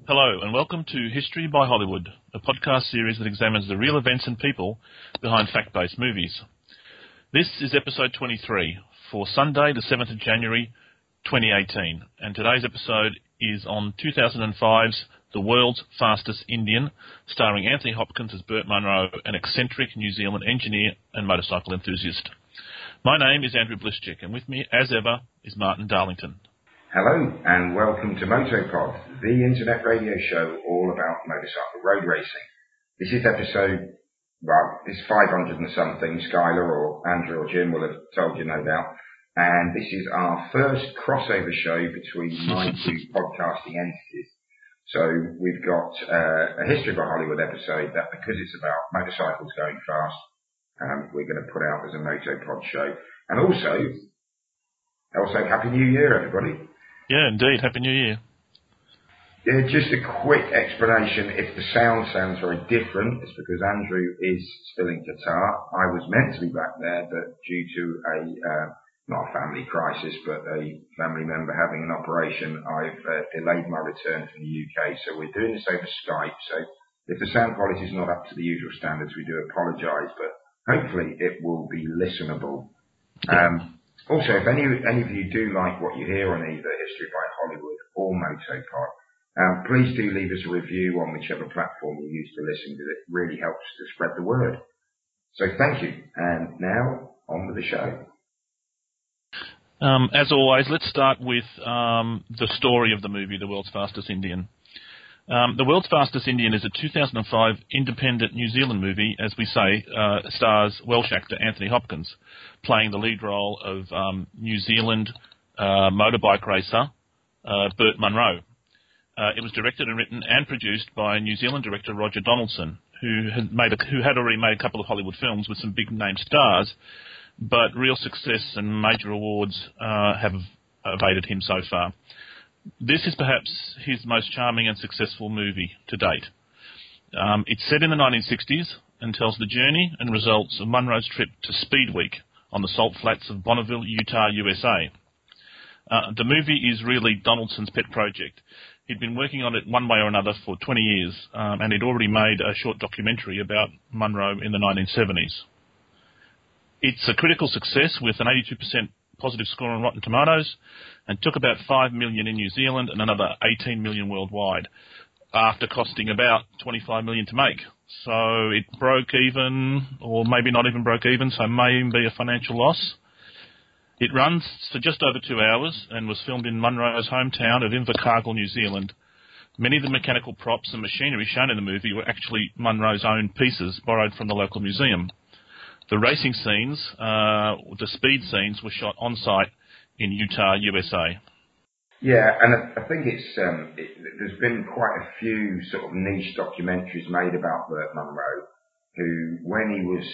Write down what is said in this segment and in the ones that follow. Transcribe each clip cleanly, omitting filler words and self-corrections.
Hello and welcome to History by Hollywood, a podcast series that examines the real events and people behind fact-based movies. This is episode 23 for Sunday the 7th of January 2018, and today's episode is on 2005's The World's Fastest Indian, starring Anthony Hopkins as Burt Munro, an eccentric New Zealand engineer and motorcycle enthusiast. My name is Andrew Blischek, and with me, as ever, is Martin Darlington. Hello and welcome to Motopod, the internet radio show all about motorcycle road racing. This is episode, it's 500 and something. Skylar or Andrew or Jim will have told you no doubt. And this is our first crossover show between my two podcasting entities. So we've got a History by Hollywood episode that, because it's about motorcycles going fast, we're going to put out as a Motopod show. And also Happy New Year, everybody. Yeah, indeed. Happy New Year. Yeah, just a quick explanation. If the sound sounds very different, it's because Andrew is still in Qatar. I was meant to be back there, but due to not a family crisis, but a family member having an operation, I've delayed my return from the UK. So we're doing this over Skype. So if the sound quality is not up to the usual standards, we do apologise, but hopefully it will be listenable. Also, if any of you do like what you hear on either History by Hollywood or Motopod, please do leave us a review on whichever platform you use to listen, because it really helps to spread the word. So thank you. And now, on with the show. As always, let's start with the story of the movie, The World's Fastest Indian. The World's Fastest Indian is a 2005 independent New Zealand movie, as we say, stars Welsh actor Anthony Hopkins, playing the lead role of New Zealand motorbike racer Burt Munro. It was directed and written and produced by New Zealand director Roger Donaldson, who had already made a couple of Hollywood films with some big-name stars, but real success and major awards have evaded him so far. This is perhaps his most charming and successful movie to date. It's set in the 1960s and tells the journey and results of Munro's trip to Speed Week on the salt flats of Bonneville, Utah, USA. The movie is really Donaldson's pet project. He'd been working on it one way or another for 20 years, and he'd already made a short documentary about Munro in the 1970s. It's a critical success with an 82% positive score on Rotten Tomatoes, and took about $5 million in New Zealand and another $18 million worldwide, after costing about $25 million to make. So it broke even, or maybe not even broke even, so may even be a financial loss. It runs for just over 2 hours and was filmed in Munro's hometown of Invercargill, New Zealand. Many of the mechanical props and machinery shown in the movie were actually Munro's own pieces, borrowed from the local museum. The racing scenes, the speed scenes, were shot on-site in Utah, USA. Yeah, and I think there's been quite a few sort of niche documentaries made about Burt Munro, who, when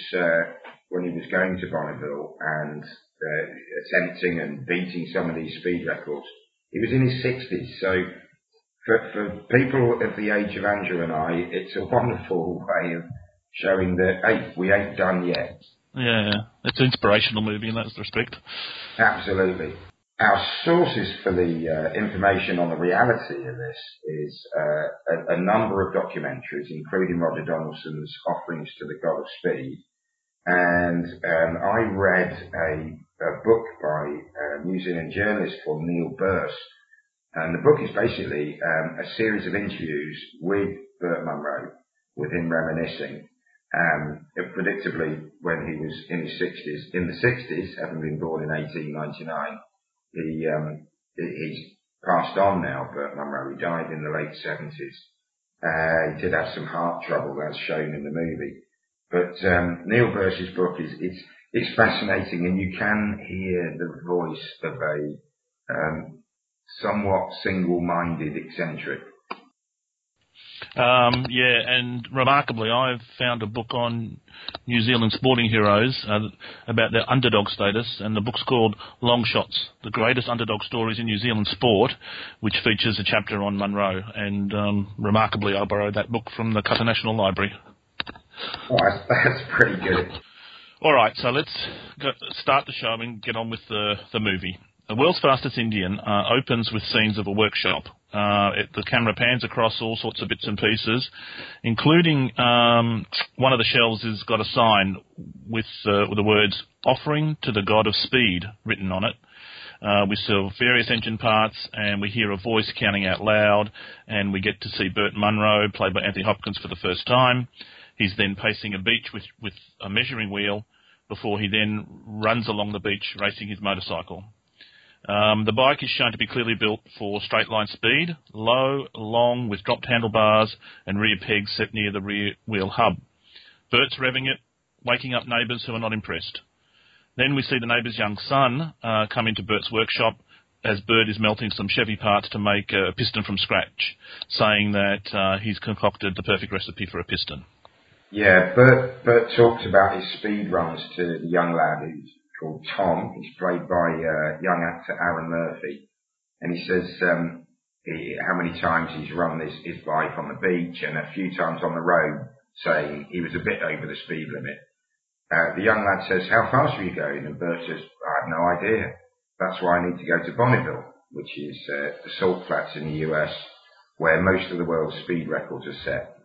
he was going to Bonneville and attempting and beating some of these speed records, he was in his 60s. So for people of the age of Andrew and I, it's a wonderful way of showing that, hey, we ain't done yet. Yeah, it's an inspirational movie in that respect. Absolutely. Our sources for the information on the reality of this is a number of documentaries, including Roger Donaldson's Offerings to the God of Speed. And I read a book by a New Zealand journalist called Neil Burse. And the book is basically a series of interviews with Burt Munro, with him reminiscing. Predictably, when he was in the 60s, having been born in 1899, he's passed on now, Burt Munro. He died in the late 70s. He did have some heart trouble, as shown in the movie. But Neil Burse's book it's fascinating, and you can hear the voice of a somewhat single-minded eccentric. Yeah, and remarkably, I've found a book on New Zealand sporting heroes about their underdog status, and the book's called Long Shots, The Greatest Underdog Stories in New Zealand Sport, which features a chapter on Munro, and remarkably, I borrowed that book from the Qatar National Library. Oh, that's pretty good. All right, so let's start the show and get on with the movie. The World's Fastest Indian opens with scenes of a workshop. The camera pans across all sorts of bits and pieces, including one of the shelves has got a sign with the words "Offering to the God of Speed" written on it. We see various engine parts, and we hear a voice counting out loud, and we get to see Burt Munro, played by Anthony Hopkins, for the first time. He's then pacing a beach with a measuring wheel before he then runs along the beach racing his motorcycle. The bike is shown to be clearly built for straight line speed, low, long, with dropped handlebars and rear pegs set near the rear wheel hub. Bert's revving it, waking up neighbours who are not impressed. Then we see the neighbour's young son come into Bert's workshop as Bert is melting some Chevy parts to make a piston from scratch, saying that he's concocted the perfect recipe for a piston. Yeah, Bert talks about his speed runs to the young lad who's called Tom. He's played by young actor Aaron Murphy. And he says how many times he's run his bike on the beach and a few times on the road, saying he was a bit over the speed limit. The young lad says, "How fast were you going?" And Bert says, "I have no idea. That's why I need to go to Bonneville," which is the salt flats in the US, where most of the world's speed records are set.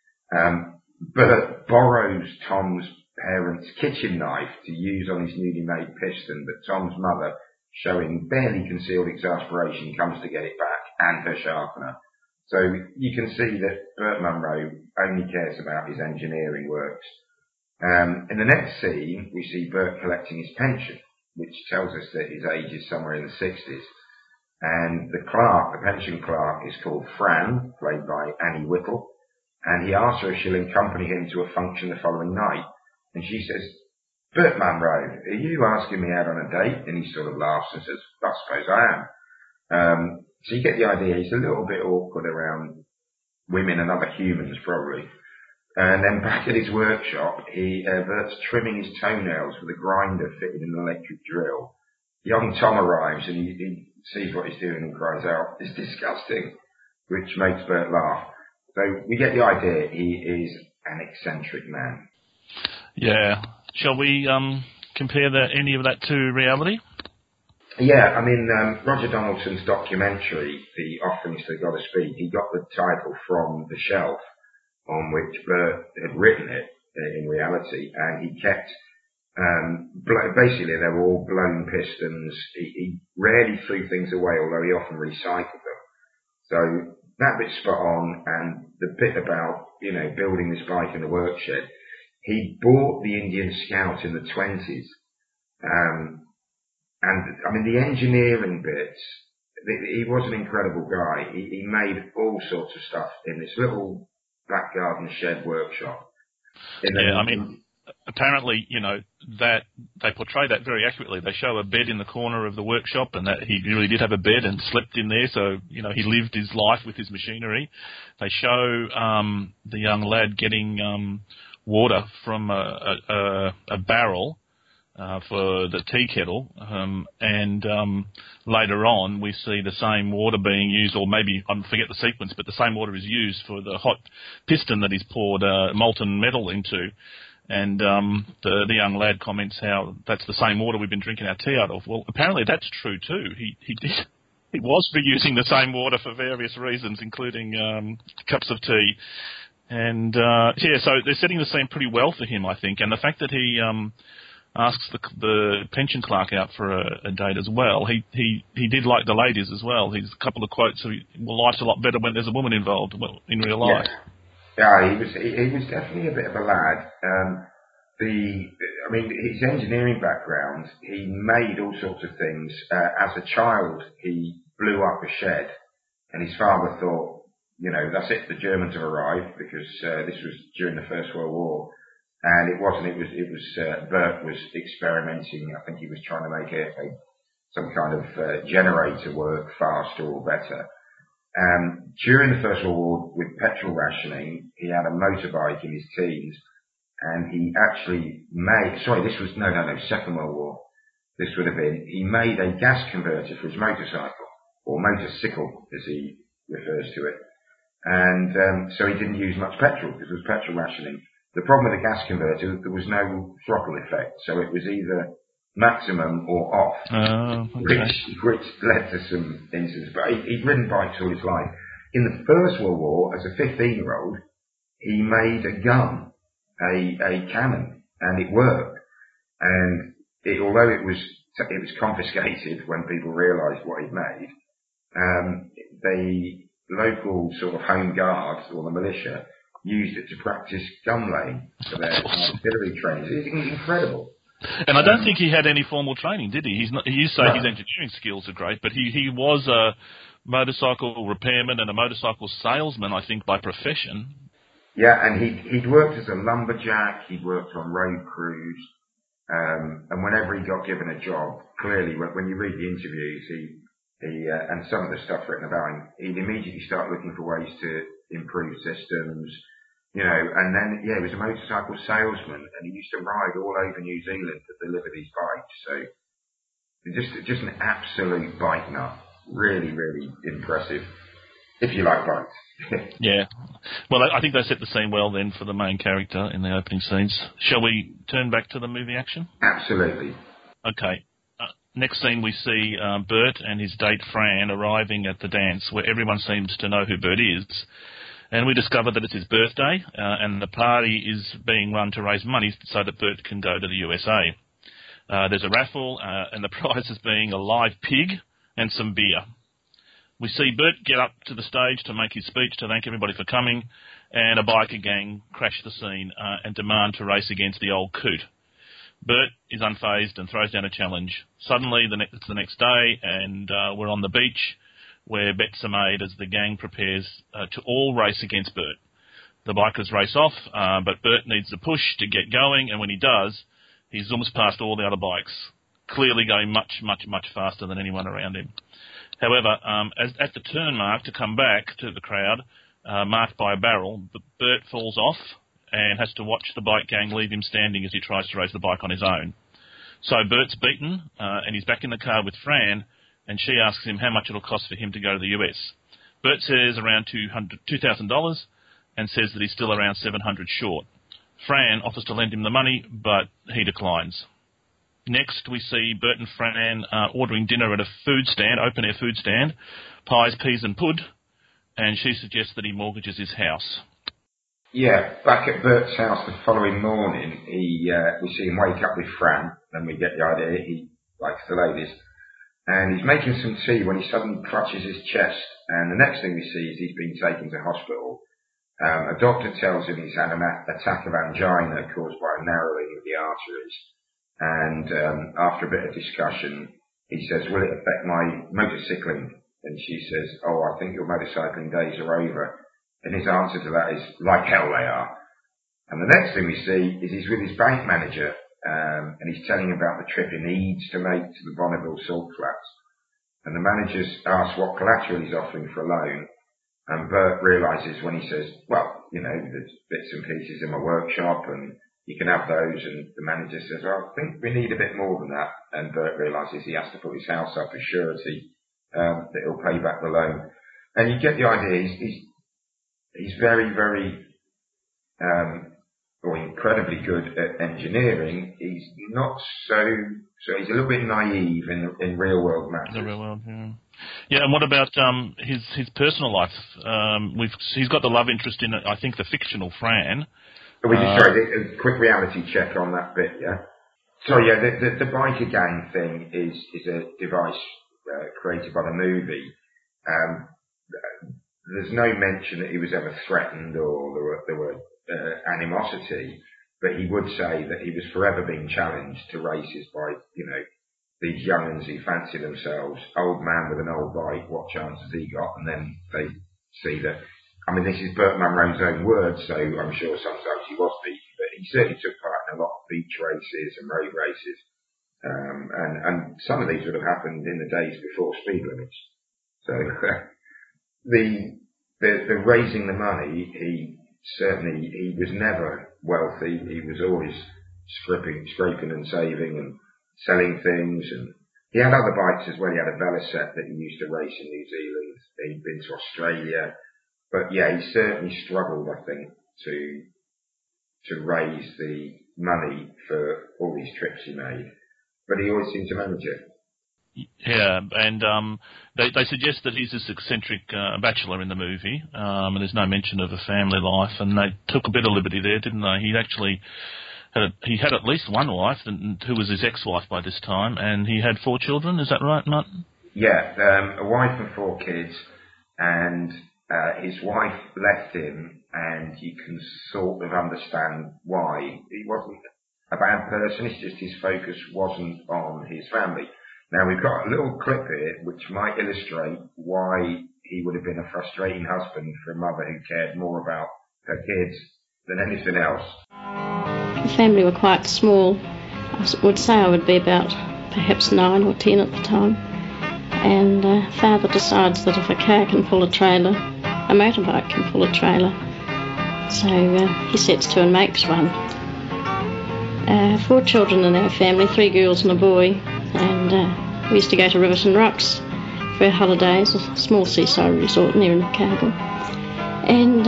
Bert borrows Tom's parents' kitchen knife to use on his newly made piston, but Tom's mother, showing barely concealed exasperation, comes to get it back and her sharpener. So you can see that Burt Munro only cares about his engineering works. In the next scene, we see Bert collecting his pension, which tells us that his age is somewhere in the 60s. And the pension clerk, is called Fran, played by Annie Whittle, and he asks her if she'll accompany him to a function the following night. And she says, "Burt Munro, are you asking me out on a date?" And he sort of laughs and says, "I suppose I am." So you get the idea, he's a little bit awkward around women and other humans, probably. And then back at his workshop, Bert's trimming his toenails with a grinder fitted in an electric drill. Young Tom arrives and he sees what he's doing and cries out, "It's disgusting," which makes Bert laugh. So we get the idea, he is an eccentric man. Yeah. Shall we compare any of that to reality? Yeah, I mean, Roger Donaldson's documentary, The Offerings to the God of Speed, he got the title from the shelf on which Bert had written it in reality, and he kept, basically they were all blown pistons. He rarely threw things away, although he often recycled them. So that bit's spot on, and the bit about, building this bike in the workshed, he bought the Indian Scout in the 20s, and I mean the engineering bits, he was an incredible guy. He made all sorts of stuff in this little back garden shed workshop. Apparently, that they portray that very accurately. They show a bed in the corner of the workshop, and that he really did have a bed and slept in there. So, he lived his life with his machinery. They show the young lad getting water from a barrel for the tea kettle, and later on we see the same water being used, or maybe, I forget the sequence, but the same water is used for the hot piston that he's poured molten metal into. And the young lad comments how that's the same water we've been drinking our tea out of. Well, apparently that's true too. He was reusing the same water for various reasons, including cups of tea. And so they're setting the scene pretty well for him, I think. And the fact that he asks the pension clerk out for a date as well. He did like the ladies as well. He's a couple of quotes. Life's a lot better when there's a woman involved. Well, in real life. Yeah, he was definitely a bit of a lad. His engineering background, he made all sorts of things. As a child, he blew up a shed, and his father thought, that's it, the Germans have arrived, because this was during the First World War. And it wasn't. It was Bert was experimenting. I think he was trying to make some kind of generator work faster or better. During the First World War, with petrol rationing, he had a motorbike in his teens, and he actually made. This was Second World War. This would have been. He made a gas converter for his motorcycle, or motorcycle, as he refers to it. And so he didn't use much petrol because it was petrol rationing. The problem with the gas converter, there was no throttle effect, so it was either maximum or off, okay. which led to some incidents. But he'd ridden bikes all his life. In the First World War, as a 15-year-old, he made a gun, a cannon, and it worked. And although it was confiscated when people realised what he'd made, the local sort of home guards or the militia used it to practice gun laying for their artillery training. It's incredible. And I don't think he had any formal training, did he? You say his engineering skills are great, but he was a motorcycle repairman and a motorcycle salesman, I think, by profession. Yeah, and he'd worked as a lumberjack. He'd worked on road crews, and whenever he got given a job, clearly when you read the interviews, he and some of the stuff written about him, he'd immediately start looking for ways to improve systems. You know, and then, he was a motorcycle salesman, and he used to ride all over New Zealand to deliver these bikes. So, just an absolute bike nut. Really, really impressive. If you like bikes. Yeah. Well, I think they set the scene well then for the main character in the opening scenes. Shall we turn back to the movie action? Absolutely. Okay. Next scene we see Bert and his date Fran arriving at the dance, where everyone seems to know who Bert is. And we discover that it's his birthday, and the party is being run to raise money so that Bert can go to the USA. There's a raffle, and the prize is being a live pig and some beer. We see Bert get up to the stage to make his speech to thank everybody for coming, and a biker gang crash the scene and demand to race against the old coot. Bert is unfazed and throws down a challenge. Suddenly, it's the next day, and we're on the beach, where bets are made as the gang prepares to all race against Bert. The bikers race off, but Bert needs a push to get going, and when he does, he zooms past all the other bikes, clearly going much, much, much faster than anyone around him. However, at the turn mark to come back to the crowd, marked by a barrel, Bert falls off and has to watch the bike gang leave him standing as he tries to race the bike on his own. So Bert's beaten, and he's back in the car with Fran, and she asks him how much it'll cost for him to go to the US. Bert says around $2,000 and says that he's still around $700 short. Fran offers to lend him the money, but he declines. Next, we see Bert and Fran ordering dinner at a food stand, open-air food stand, pies, peas and pud, and she suggests that he mortgages his house. Yeah, back at Bert's house the following morning, we see him wake up with Fran, and we get the idea he likes the ladies. And he's making some tea when he suddenly clutches his chest. And the next thing we see is he's been taken to hospital. A doctor tells him he's had an attack of angina caused by a narrowing of the arteries. And after a bit of discussion, he says, will it affect my motorcycling? And she says, I think your motorcycling days are over. And his answer to that is, like hell they are. And the next thing we see is he's with his bank manager. And he's telling him about the trip he needs to make to the Bonneville Salt Flats. And the manager asks what collateral he's offering for a loan. And Bert realises when he says, there's bits and pieces in my workshop and you can have those. And the manager says, I think we need a bit more than that. And Bert realises he has to put his house up as surety, that he'll pay back the loan. And you get the idea, he's very, very, incredibly good at engineering. He's not so he's a little bit naive in real world matters. The real world, yeah. Yeah, and what about his personal life? He's got the love interest in, I think, the fictional Fran. A quick reality check on that bit, yeah? So, yeah, the biker gang thing is a device created by the movie. There's no mention that he was ever threatened or there were animosity, but he would say that he was forever being challenged to races by, these young'uns who fancy themselves, old man with an old bike, what chance has he got? And then they see that, this is Bert Munro's own words, so I'm sure sometimes he was beaten, but he certainly took part in a lot of beach races and road races. And some of these would have happened in the days before speed limits. So the raising the money, he was never wealthy. He was always scraping and saving and selling things. And he had other bikes as well. He had a Velocette that he used to race in New Zealand. He'd been to Australia. But yeah, he certainly struggled, I think, to raise the money for all these trips he made. but he always seemed to manage it. Yeah, and they suggest that he's this eccentric bachelor in the movie, and there's no mention of a family life, and they took a bit of liberty there, didn't they? He actually had at least one wife, who was his ex-wife by this time, and he had 4 children. Is that right, Martin? Yeah, a wife and 4 kids, and his wife left him, and you can sort of understand why. He wasn't a bad person, it's just his focus wasn't on his family. Now, we've got a little clip here which might illustrate why he would have been a frustrating husband for a mother who cared more about her kids than anything else. The family were quite small. I would say I would be about perhaps 9 or 10 at the time. And father decides that if a car can pull a trailer, a motorbike can pull a trailer. So he sets to and makes one. 4 children in our family, 3 girls and a boy. And we used to go to Riverton Rocks for our holidays, a small seaside resort near Invercargill. And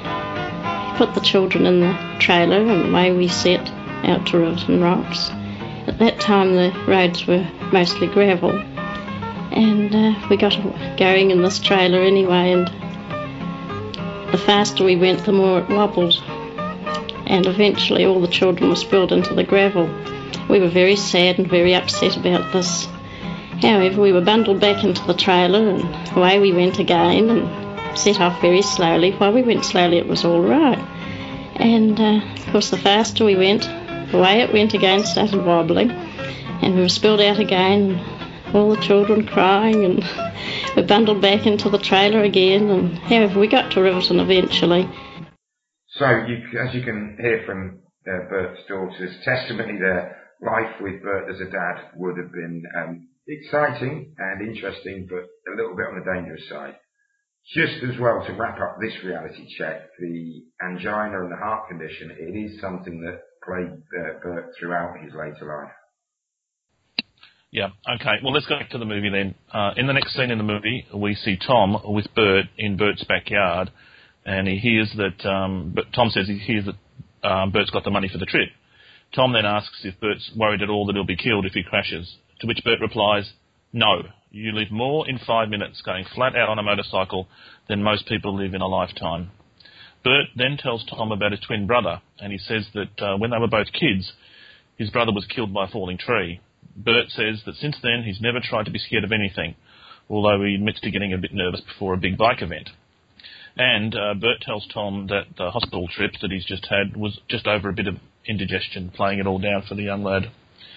he put the children in the trailer, and away we set out to Riverton Rocks. At that time the roads were mostly gravel, and we got going in this trailer anyway, and the faster we went the more it wobbled, and eventually all the children were spilled into the gravel. We were very sad and very upset about this. However, we were bundled back into the trailer, and away we went again, and set off very slowly. While we went slowly, it was all right. And, of course, the faster we went, away it went again, started wobbling, and we were spilled out again, and all the children crying, and we bundled back into the trailer again, and however, we got to Riverton eventually. So, as you can hear from Bert's daughter's testimony there, life with Bert as a dad would have been exciting and interesting, but a little bit on the dangerous side. Just as well, to wrap up this reality check, the angina and the heart condition, it is something that plagued Bert throughout his later life. Yeah, okay. Well, let's go back to the movie then. In the next scene in the movie, we see Tom with Bert in Bert's backyard, and he hears that, Tom says he hears that Bert's got the money for the trip. Tom then asks if Bert's worried at all that he'll be killed if he crashes, to which Bert replies, "No, you live more in 5 minutes going flat out on a motorcycle than most people live in a lifetime." Bert then tells Tom about his twin brother, and he says that when they were both kids, his brother was killed by a falling tree. Bert says that since then he's never tried to be scared of anything, although he admits to getting a bit nervous before a big bike event. And Bert tells Tom that the hospital trip that he's just had was just over a bit of indigestion, playing it all down for the young lad.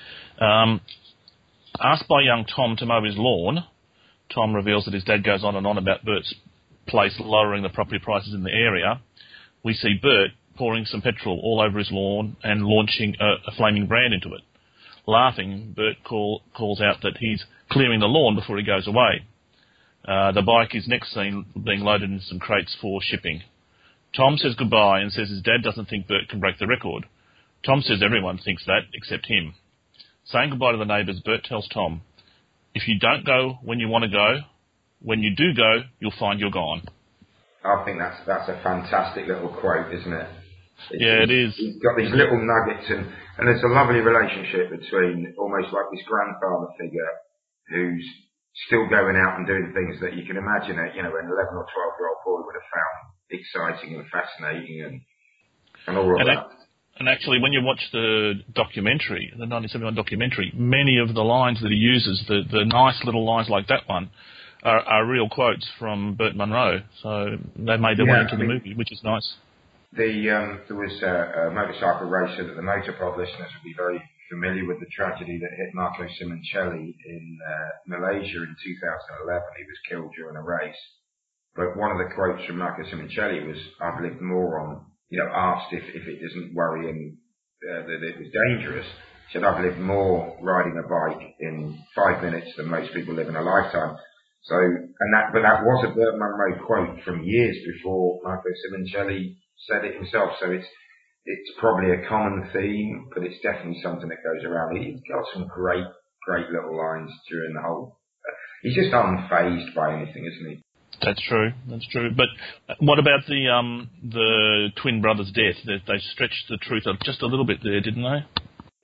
Asked by young Tom to mow his lawn, Tom reveals that his dad goes on and on about Bert's place lowering the property prices in the area. We see Bert pouring some petrol all over his lawn and launching a flaming brand into it. Laughing, Bert calls out that he's clearing the lawn before he goes away. The bike is next seen being loaded into some crates for shipping. Tom says goodbye and says his dad doesn't think Bert can break the record. Tom says everyone thinks that, except him. Saying goodbye to the neighbours, Bert tells Tom, "If you don't go when you want to go, when you do go, you'll find you're gone." I think that's a fantastic little quote, isn't it? Yeah, it is. He's got these little nuggets, and there's a lovely relationship between almost like this grandfather figure who's still going out and doing things that you can imagine an 11 or 12-year-old boy would have found exciting and fascinating and all of that. And actually, when you watch the documentary, the 1971 documentary, many of the lines that he uses, the nice little lines like that one, are real quotes from Bert Munro. So they made their way into the movie, which is nice. There was a motorcycle racer that the Motorpod listeners would be very familiar with, the tragedy that hit Marco Simoncelli in Malaysia in 2011. He was killed during a race. But one of the quotes from Marco Simoncelli was, "I've lived more on," asked if it isn't worrying that it was dangerous. He said, "I've lived more riding a bike in 5 minutes than most people live in a lifetime." So, but that was a Bert Munro quote from years before Marco Simoncelli said it himself. So it's probably a common theme, but it's definitely something that goes around. He's got some great little lines during the whole. He's just unfazed by anything, isn't he? That's true. But what about the twin brother's death? They stretched the truth up just a little bit there, didn't they?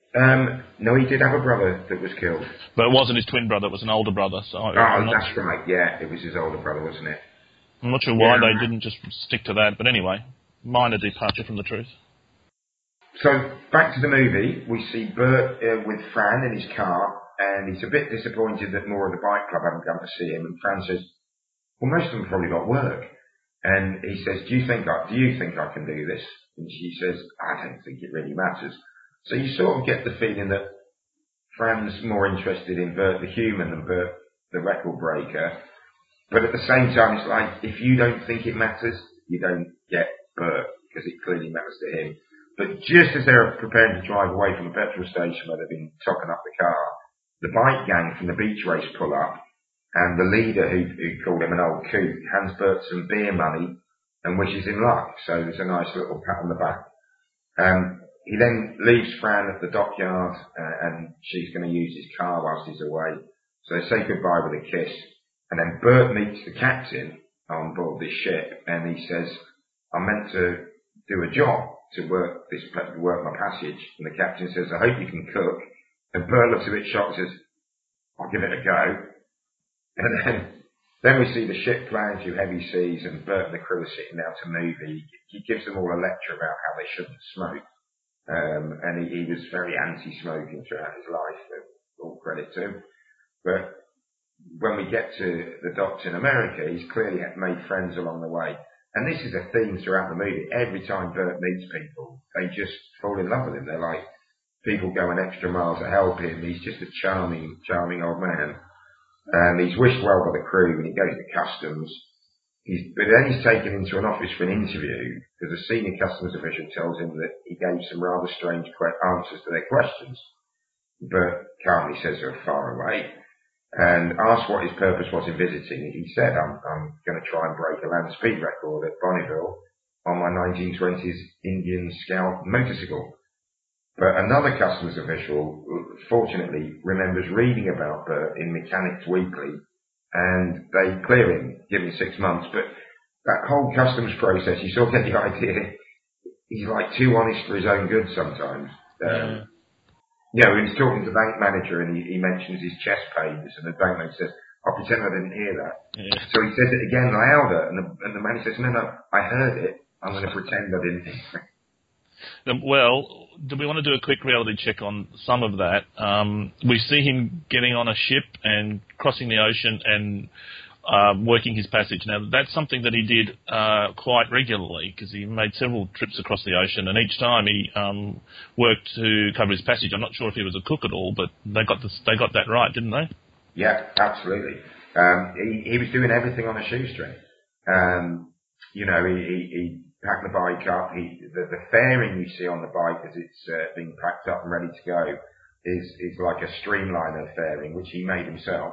No, he did have a brother that was killed. But it wasn't his twin brother, it was an older brother. So that's right, yeah, it was his older brother, wasn't it? I'm not sure why they didn't just stick to that, but anyway, minor departure from the truth. So, back to the movie, we see Bert with Fran in his car, and he's a bit disappointed that more of the bike club haven't come to see him, and Fran says, well, most of them probably got work. And he says, do you think I can do this? And she says, I don't think it really matters. So you sort of get the feeling that Fran's more interested in Bert the human than Bert the record breaker. But at the same time, it's like, if you don't think it matters, you don't get Bert, because it clearly matters to him. But just as they're preparing to drive away from the petrol station where they've been topping up the car, the bike gang from the beach race pull up, and the leader, who called him an old coot, hands Bert some beer money and wishes him luck. So there's a nice little pat on the back. He then leaves Fran at the dockyard, and she's going to use his car whilst he's away. So they say goodbye with a kiss. And then Bert meets the captain on board this ship, and he says, I'm meant to do a job to work my passage. And the captain says, I hope you can cook. And Bert looks a bit shocked and says, I'll give it a go. And then we see the ship ploughing through heavy seas, and Bert and the crew are sitting down to movie. He gives them all a lecture about how they shouldn't smoke. And he was very anti-smoking throughout his life, all credit to him. But when we get to the doctor in America, he's clearly made friends along the way. And this is a theme throughout the movie. Every time Bert meets people, they just fall in love with him. They're like people going extra miles to help him. He's just a charming, charming old man. And he's wished well by the crew, and he goes to customs. But then he's taken into an office for an interview, because a senior customs official tells him that he gave some rather strange answers to their questions. Bert calmly says they're far away, and asked what his purpose was in visiting. He said, I'm going to try and break a land speed record at Bonneville on my 1920s Indian Scout motorcycle. But another customs official, fortunately, remembers reading about Bert in Mechanics Weekly, and they clear him, give him 6 months. But that whole customs process, you sort of get the idea, he's like too honest for his own good sometimes. You know, he was talking to the bank manager, and he mentions his chest pains, and the bank manager says, I'll pretend I didn't hear that. Yeah. So he says it again louder, and the manager says, no, I heard it. I'm going to pretend I didn't hear it. Well, do we want to do a quick reality check on some of that? We see him getting on a ship and crossing the ocean and working his passage. Now, that's something that he did quite regularly, because he made several trips across the ocean, and each time he worked to cover his passage. I'm not sure if he was a cook at all, but they got that right, didn't they? Yeah, absolutely. He was doing everything on a shoestring. You know, he packed the bike up. The fairing you see on the bike as it's being packed up and ready to go is like a streamliner fairing, which he made himself.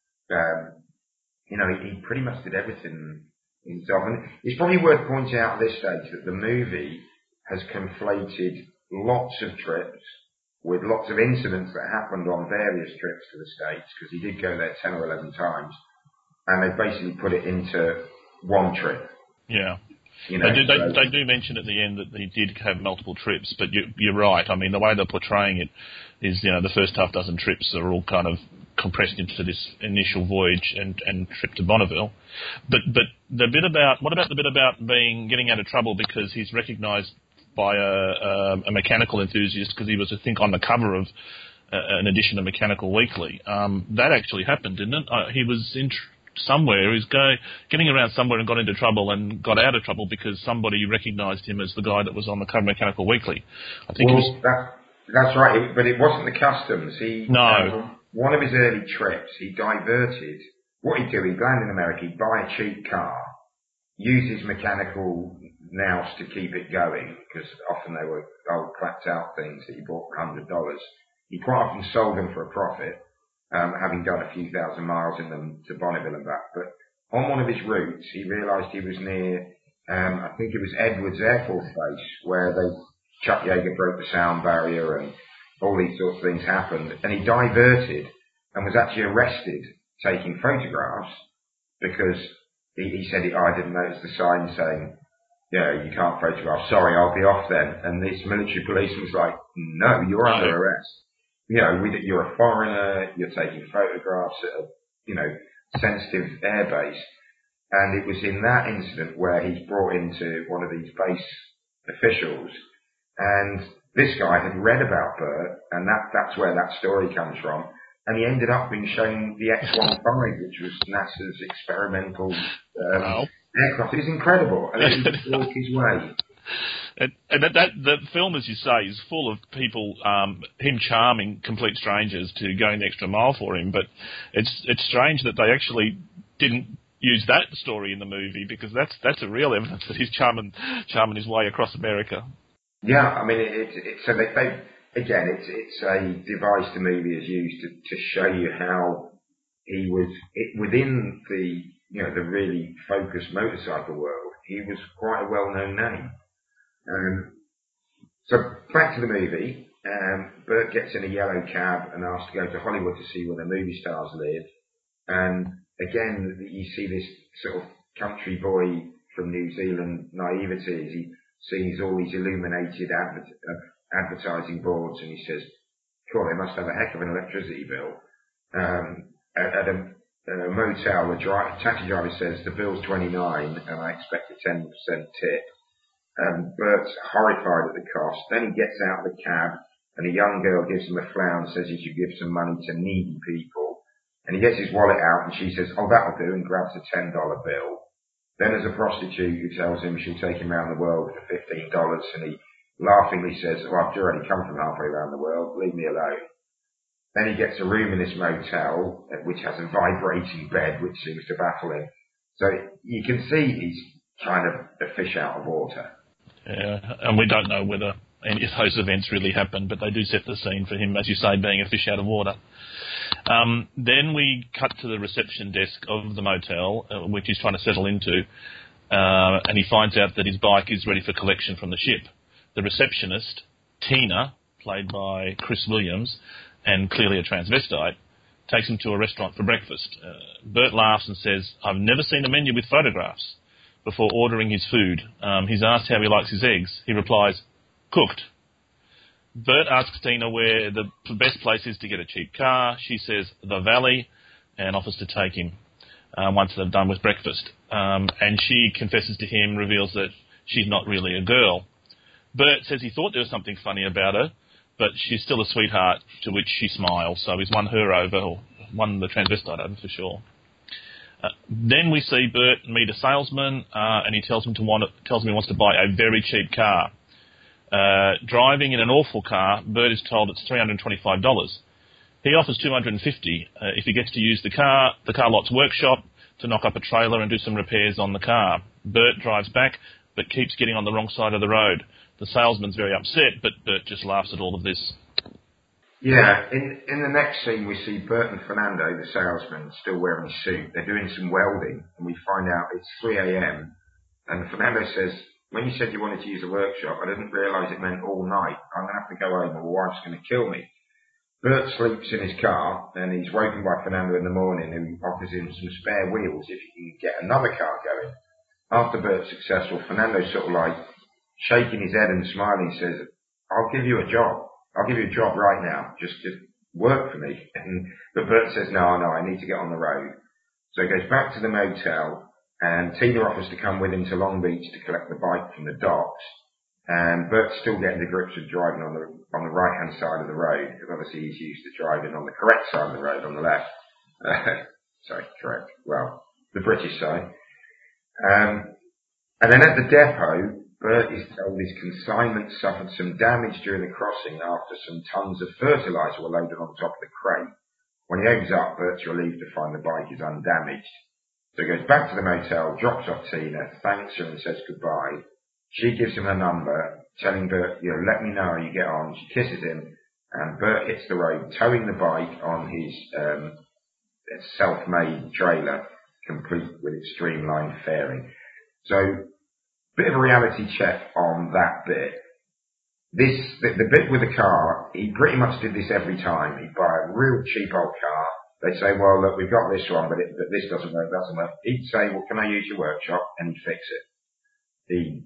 You know, he pretty much did everything himself. And it's probably worth pointing out at this stage that the movie has conflated lots of trips with lots of incidents that happened on various trips to the States, because he did go there 10 or 11 times, and they basically put it into one trip. Yeah. You know, they do mention at the end that he did have multiple trips, but you're right. I mean, the way they're portraying it is, you know, the first half dozen trips are all kind of compressed into this initial voyage and trip to Bonneville. But what about the bit about getting out of trouble because he's recognised by a mechanical enthusiast, because he was, I think, on the cover of an edition of Mechanical Weekly. That actually happened, didn't it? He was somewhere, he was getting around somewhere and got into trouble and got out of trouble because somebody recognised him as the guy that was on the cover of Mechanical Weekly. I think that's right, but it wasn't the customs. One of his early trips, he diverted. What he'd do, he'd land in America, he'd buy a cheap car, use his mechanical nous to keep it going, because often they were old clapped out things that he bought for $100. He quite often sold them for a profit, having done a few thousand miles in them to Bonneville and back. But on one of his routes, he realised he was near, I think it was Edwards Air Force Base, where Chuck Yeager broke the sound barrier and all these sorts of things happened. And he diverted and was actually arrested taking photographs because he said, I didn't notice the sign saying you can't photograph. Sorry, I'll be off then. And this military policeman's like, no, you're under arrest. You're a foreigner, you're taking photographs at a, sensitive airbase. And it was in that incident where he's brought into one of these base officials, and this guy had read about Bert, and that's where that story comes from. And he ended up being shown the X-15, which was NASA's experimental aircraft. It was incredible, and he just walked his way. And the film, as you say, is full of people, him charming complete strangers to going the extra mile for him. But it's strange that they actually didn't use that story in the movie, because that's a real evidence that he's charming his way across America. Yeah, I mean, it's a device the movie has used to show you how he was within the really focused motorcycle world. He was quite a well-known name. So back to the movie. Bert gets in a yellow cab and asked to go to Hollywood to see where the movie stars live. And again, you see this sort of country boy from New Zealand naivety as he sees all these illuminated advertising boards, and he says, "Cool, they must have a heck of an electricity bill." At a motel, the taxi driver says the bill's $29, and I expect a 10% tip. Bert's horrified at the cost. Then he gets out of the cab, and a young girl gives him a flower and says he should give some money to needy people. And he gets his wallet out, and she says, "Oh, that'll do," and grabs a $10 bill. Then there's a prostitute who tells him she'll take him around the world for $15, and he laughingly says, "Oh, I've already come from halfway around the world, leave me alone." Then he gets a room in this motel, which has a vibrating bed, which seems to baffle him. So you can see he's kind of a fish out of water. Yeah, and we don't know whether any of those events really happened, but they do set the scene for him, as you say, being a fish out of water. Then we cut to the reception desk of the motel, which he's trying to settle into, and he finds out that his bike is ready for collection from the ship. The receptionist, Tina, played by Chris Williams, and clearly a transvestite, takes him to a restaurant for breakfast. Bert laughs and says, "I've never seen a menu with photographs," before ordering his food. He's asked how he likes his eggs. He replies, "Cooked." Bert asks Tina where the best place is to get a cheap car. She says the Valley, and offers to take him once they've done with breakfast. And she confesses to him, reveals that she's not really a girl. Bert says he thought there was something funny about her, but she's still a sweetheart, to which she smiles. So he's won her over, or won the transvestite over for sure. Then we see Bert meet a salesman, and he tells him he wants to buy a very cheap car. Driving in an awful car, Bert is told it's $325. He offers $250 if he gets to use the car lot's workshop, to knock up a trailer and do some repairs on the car. Bert drives back, but keeps getting on the wrong side of the road. The salesman's very upset, but Bert just laughs at all of this. Yeah, in the next scene we see Bert and Fernando, the salesman, still wearing a suit. They're doing some welding, and we find out it's 3 a.m. And Fernando says, "When you said you wanted to use a workshop, I didn't realise it meant all night. I'm going to have to go home, or my wife's going to kill me." Bert sleeps in his car, and he's woken by Fernando in the morning, who offers him some spare wheels if he can get another car going. After Bert's successful, Fernando's sort of like shaking his head and smiling, says, "I'll give you a job. I'll give you a job right now. Just work for me." But Bert says, no, I need to get on the road. So he goes back to the motel, and Tina offers to come with him to Long Beach to collect the bike from the docks. And Bert's still getting to grips with driving on the right-hand side of the road, because obviously he's used to driving on the correct side of the road, on the left. Sorry, correct. Well, the British side. And then at the depot, Bert is told his consignment suffered some damage during the crossing after some tons of fertilizer were loaded on top of the crate. When he opens up, Bert's relieved to find the bike is undamaged. So he goes back to the motel, drops off Tina, thanks her and says goodbye. She gives him her number, telling Bert, let me know how you get on. She kisses him, and Bert hits the road, towing the bike on his self-made trailer, complete with its streamlined fairing. So, bit of a reality check on that bit. The bit with the car, he pretty much did this every time. He'd buy a real cheap old car. They'd say, "Well, look, we've got this one, but this doesn't work, He'd say, "Well, can I use your workshop?" And he'd fix it.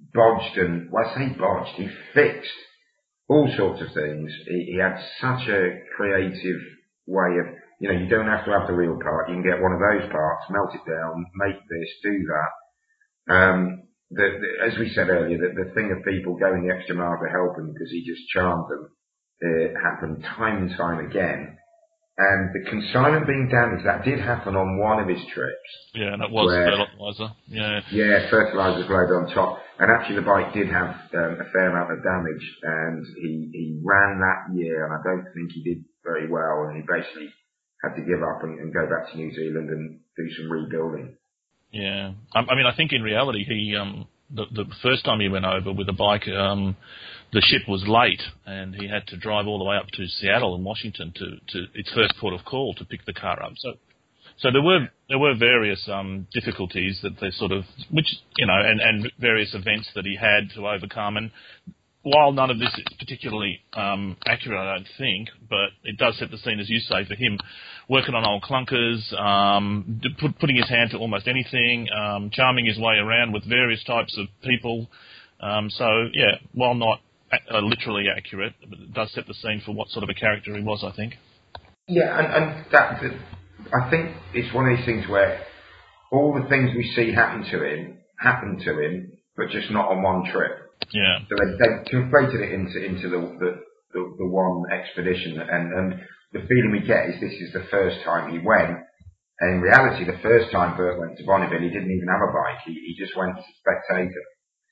bodged and, well, I say bodged, he fixed all sorts of things. He had such a creative way of, you don't have to have the real part. You can get one of those parts, melt it down, make this, do that. As we said earlier, the thing of people going the extra mile to help him because he just charmed them, it happened time and time again. And the consignment being damaged, that did happen on one of his trips. Yeah, and it was fertiliser. Yeah, fertiliser blade on top. And actually the bike did have a fair amount of damage, and he ran that year, and I don't think he did very well, and he basically had to give up and go back to New Zealand and do some rebuilding. Yeah. I mean, I think in reality, he the first time he went over with a bike, the ship was late, and he had to drive all the way up to Seattle in Washington to its first port of call to pick the car up. So there were various difficulties that they sort of, which and various events that he had to overcome. And while none of this is particularly accurate, I don't think, but it does set the scene, as you say, for him working on old clunkers, putting his hand to almost anything, charming his way around with various types of people. So yeah, while not literally accurate, but it does set the scene for what sort of a character he was, I think. Yeah, and that I think it's one of these things where all the things we see happen to him, but just not on one trip. Yeah. So they conflated it into the one expedition, and the feeling we get is this is the first time he went. And in reality, the first time Bert went to Bonneville, he didn't even have a bike. He just went as a spectator.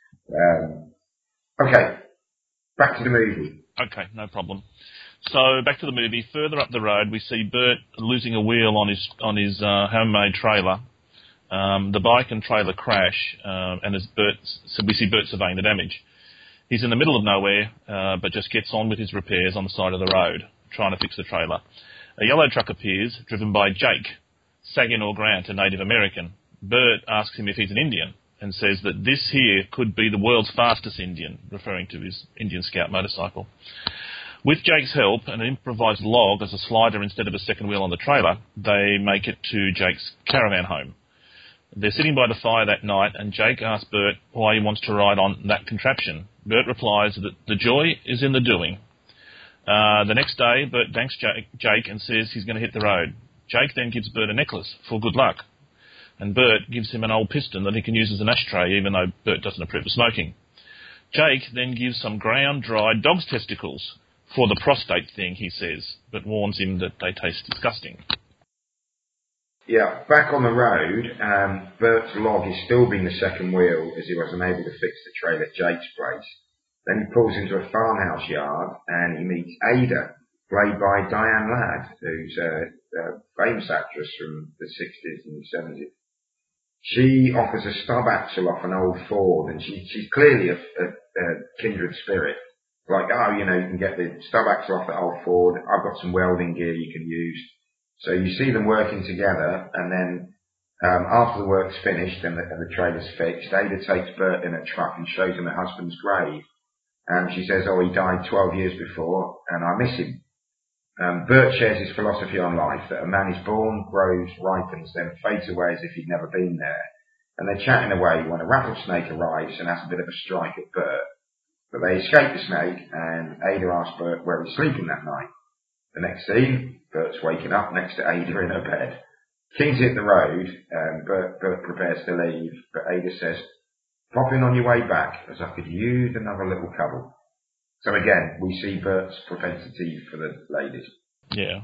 Okay, back to the movie. Okay, no problem. So back to the movie. Further up the road, we see Bert losing a wheel on his homemade trailer. The bike and trailer crash, and we see Bert surveying the damage. He's in the middle of nowhere, but just gets on with his repairs on the side of the road, trying to fix the trailer. A yellow truck appears, driven by Jake, Saginaw Grant, a Native American. Bert asks him if he's an Indian, and says that this here could be the world's fastest Indian, referring to his Indian Scout motorcycle. With Jake's help, an improvised log as a slider instead of a second wheel on the trailer, they make it to Jake's caravan home. They're sitting by the fire that night, and Jake asks Bert why he wants to ride on that contraption. Bert replies that the joy is in the doing. The next day, Bert thanks Jake and says he's going to hit the road. Jake then gives Bert a necklace for good luck, and Bert gives him an old piston that he can use as an ashtray, even though Bert doesn't approve of smoking. Jake then gives some ground-dried dog's testicles for the prostate thing, he says, but warns him that they taste disgusting. Yeah, back on the road, Bert's log is still being the second wheel as he was unable to fix the trailer at Jake's place. Then he pulls into a farmhouse yard and he meets Ada, played by Diane Ladd, who's a famous actress from the 60s and 70s. She offers a stub axle off an old Ford, and she's clearly a kindred spirit. Like, you can get the stub axle off that old Ford, I've got some welding gear you can use. So you see them working together, and then after the work's finished and the trailer's fixed, Ada takes Bert in a truck and shows him her husband's grave. And she says, he died 12 years before, and I miss him. Bert shares his philosophy on life, that a man is born, grows, ripens, then fades away as if he'd never been there. And they're chatting away when a rattlesnake arrives and has a bit of a strike at Bert. But they escape the snake, and Ada asks Bert where he's sleeping that night. The next scene, Bert's waking up next to Ada in her bed. King's hit the road, and Bert prepares to leave, but Ada says, "Pop in on your way back, as I could use another little cuddle." So again, we see Bert's propensity for the ladies. Yeah.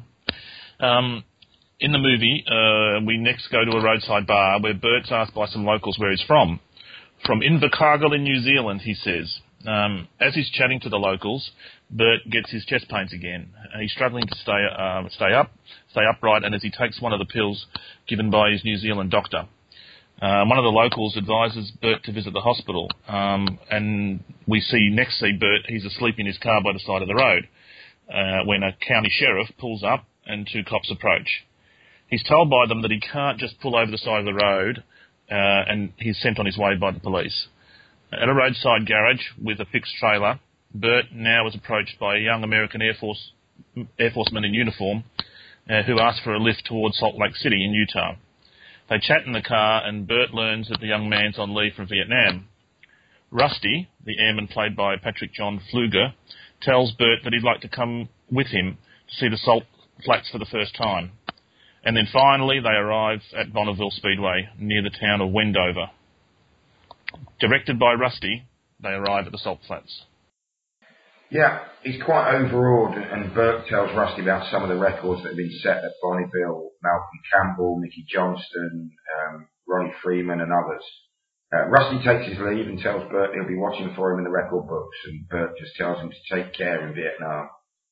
In the movie, we next go to a roadside bar where Bert's asked by some locals where he's from. From Invercargill in New Zealand, he says. As he's chatting to the locals, Bert gets his chest pains again. He's struggling to stay upright, and as he takes one of the pills given by his New Zealand doctor. One of the locals advises Bert to visit the hospital, and we see Bert, he's asleep in his car by the side of the road, when a county sheriff pulls up and two cops approach. He's told by them that he can't just pull over the side of the road, and he's sent on his way by the police. At a roadside garage with a fixed trailer, Bert now is approached by a young American Air Forceman in uniform who asks for a lift towards Salt Lake City in Utah. They chat in the car, and Bert learns that the young man's on leave from Vietnam. Rusty, the airman played by Patrick John Pfluger, tells Bert that he'd like to come with him to see the Salt Flats for the first time. And then finally they arrive at Bonneville Speedway near the town of Wendover. Directed by Rusty, they arrive at the Salt Flats. Yeah, he's quite overawed, and Bert tells Rusty about some of the records that have been set at Bonneville: Malcolm Campbell, Mickey Johnston, Ronnie Freeman and others. Rusty takes his leave and tells Bert he'll be watching for him in the record books, and Bert just tells him to take care in Vietnam.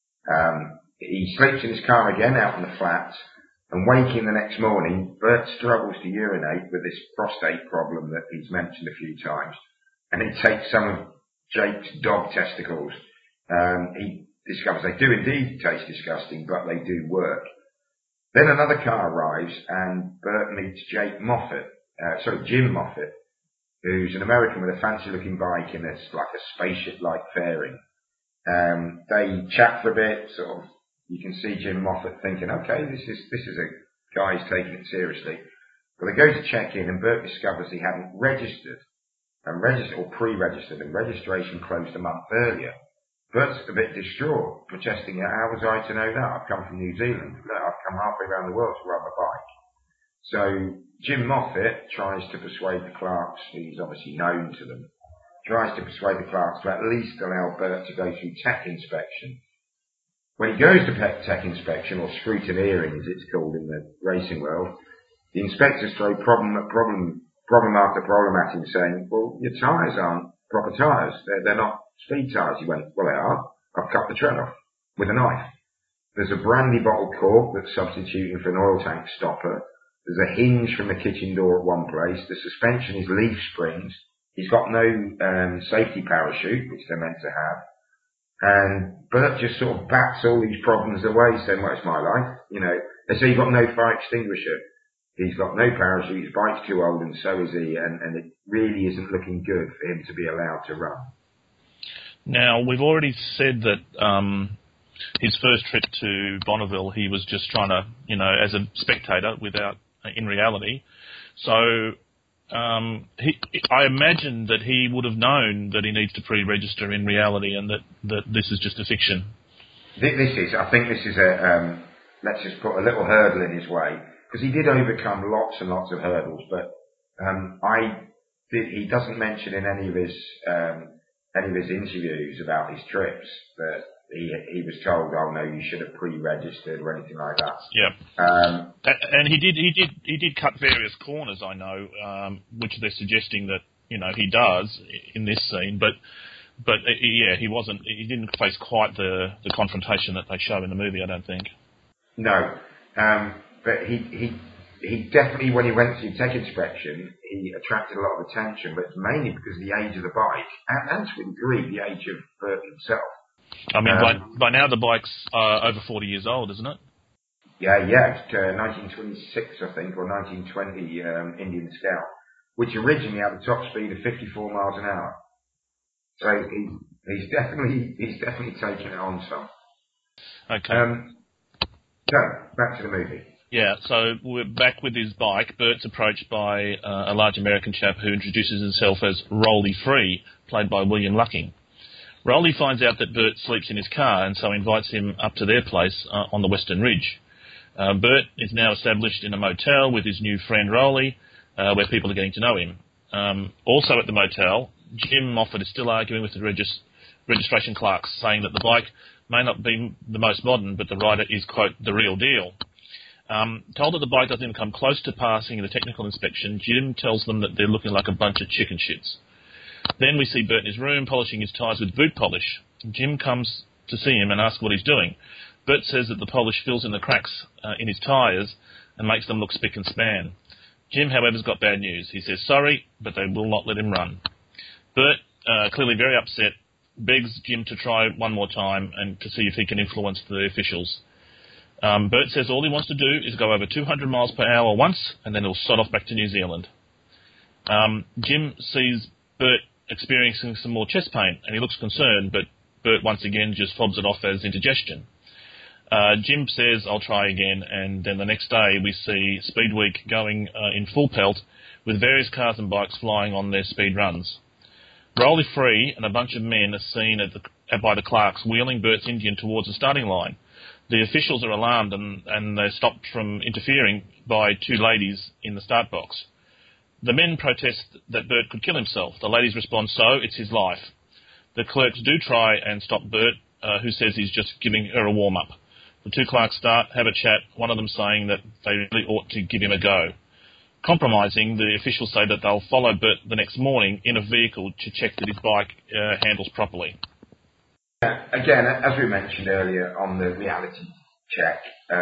He sleeps in his car again out in the flats, and waking the next morning, Bert struggles to urinate with this prostate problem that he's mentioned a few times, and he takes some of Jake's dog testicles. He discovers they do indeed taste disgusting, but they do work. Then another car arrives, and Bert meets Jim Moffat, who's an American with a fancy-looking bike and it's like a spaceship-like fairing. They chat for a bit, sort of. You can see Jim Moffat thinking, okay, this is a guy who's taking it seriously. But they go to check in, and Bert discovers he hadn't registered or pre-registered, and registration closed a month earlier. Bert's a bit distraught, protesting, how was I to know that? I've come from New Zealand. Look, I've come halfway around the world to ride my bike. So Jim Moffat tries to persuade the Clarks, he's obviously known to them, tries to persuade the Clarks to at least allow Bert to go through tech inspection. When he goes to tech inspection, or scrutineering as it's called in the racing world, the inspectors throw problem after problem at him, saying, well, your tyres aren't proper tyres. They're not speed tyres. He went, well, they are. I've cut the tread off with a knife. There's a brandy bottle cork that's substituting for an oil tank stopper. There's a hinge from the kitchen door at one place. The suspension is leaf springs. He's got no safety parachute, which they're meant to have. And Bert just sort of bats all these problems away, saying, well, it's my life. They say you've got no fire extinguisher. He's got no parachute, his bike's too old, and so is he, and it really isn't looking good for him to be allowed to run. Now, we've already said that his first trip to Bonneville, he was just trying to, as a spectator, without in reality. So I imagine that he would have known that he needs to pre-register in reality, and that this is just a fiction. I think this is let's just put a little hurdle in his way, because he did overcome lots and lots of hurdles, but he doesn't mention in any of his interviews about his trips that he was told, oh no, you should have pre-registered or anything like that. Yeah. And he did cut various corners, I know, which they're suggesting that he does in this scene, but he didn't face quite the confrontation that they show in the movie, I don't think. No. But he definitely, when he went to tech inspection, he attracted a lot of attention, but it's mainly because of the age of the bike, and to a degree, the age of Bert himself. I mean, by now the bike's over 40 years old, isn't it? Yeah, it's 1926, I think, or 1920 Indian Scout, which originally had a top speed of 54 miles an hour. So he's definitely taken it on some. Okay. So, back to the movie. Yeah, so we're back with his bike. Bert's approached by a large American chap who introduces himself as Rolly Free, played by William Lucking. Rolly finds out that Bert sleeps in his car, and so invites him up to their place on the Western Ridge. Bert is now established in a motel with his new friend Rolly, where people are getting to know him. Also at the motel, Jim Moffat is still arguing with the registration clerks, saying that the bike may not be the most modern, but the rider is, quote, the real deal. Told that the bike doesn't even come close to passing the technical inspection, Jim tells them that they're looking like a bunch of chicken shits. Then we see Bert in his room polishing his tyres with boot polish. Jim comes to see him and asks what he's doing. Bert says that the polish fills in the cracks in his tyres and makes them look spick and span. Jim, however, has got bad news. He says sorry, but they will not let him run. Bert, clearly very upset, begs Jim to try one more time and to see if he can influence the officials. Bert says all he wants to do is go over 200 miles per hour once, and then he'll sod off back to New Zealand. Jim sees Bert experiencing some more chest pain, and he looks concerned, but Bert once again just fobs it off as indigestion. Jim says, I'll try again, and then the next day we see Speed Week going in full pelt, with various cars and bikes flying on their speed runs. Rolly Free and a bunch of men are seen by the Clarks wheeling Bert's Indian towards the starting line. The officials are alarmed and they're stopped from interfering by two ladies in the start box. The men protest that Bert could kill himself. The ladies respond, so, it's his life. The clerks do try and stop Bert, who says he's just giving her a warm-up. The two Clarks have a chat, one of them saying that they really ought to give him a go. Compromising, the officials say that they'll follow Bert the next morning in a vehicle to check that his bike handles properly. Again, as we mentioned earlier on the reality check,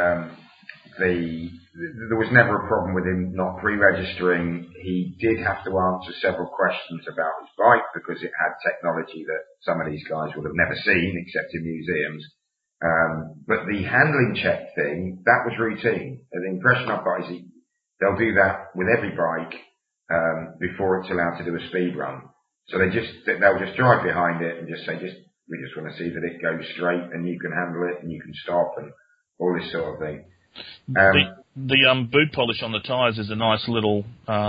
there was never a problem with him not pre-registering. He did have to answer several questions about his bike because it had technology that some of these guys would have never seen except in museums. But the handling check thing, that was routine. The impression I've got is they'll do that with every bike before it's allowed to do a speed run. So they'll just drive behind it and just say, we just want to see that it goes straight and you can handle it and you can stop and all this sort of thing. The boot polish on the tyres is a nice little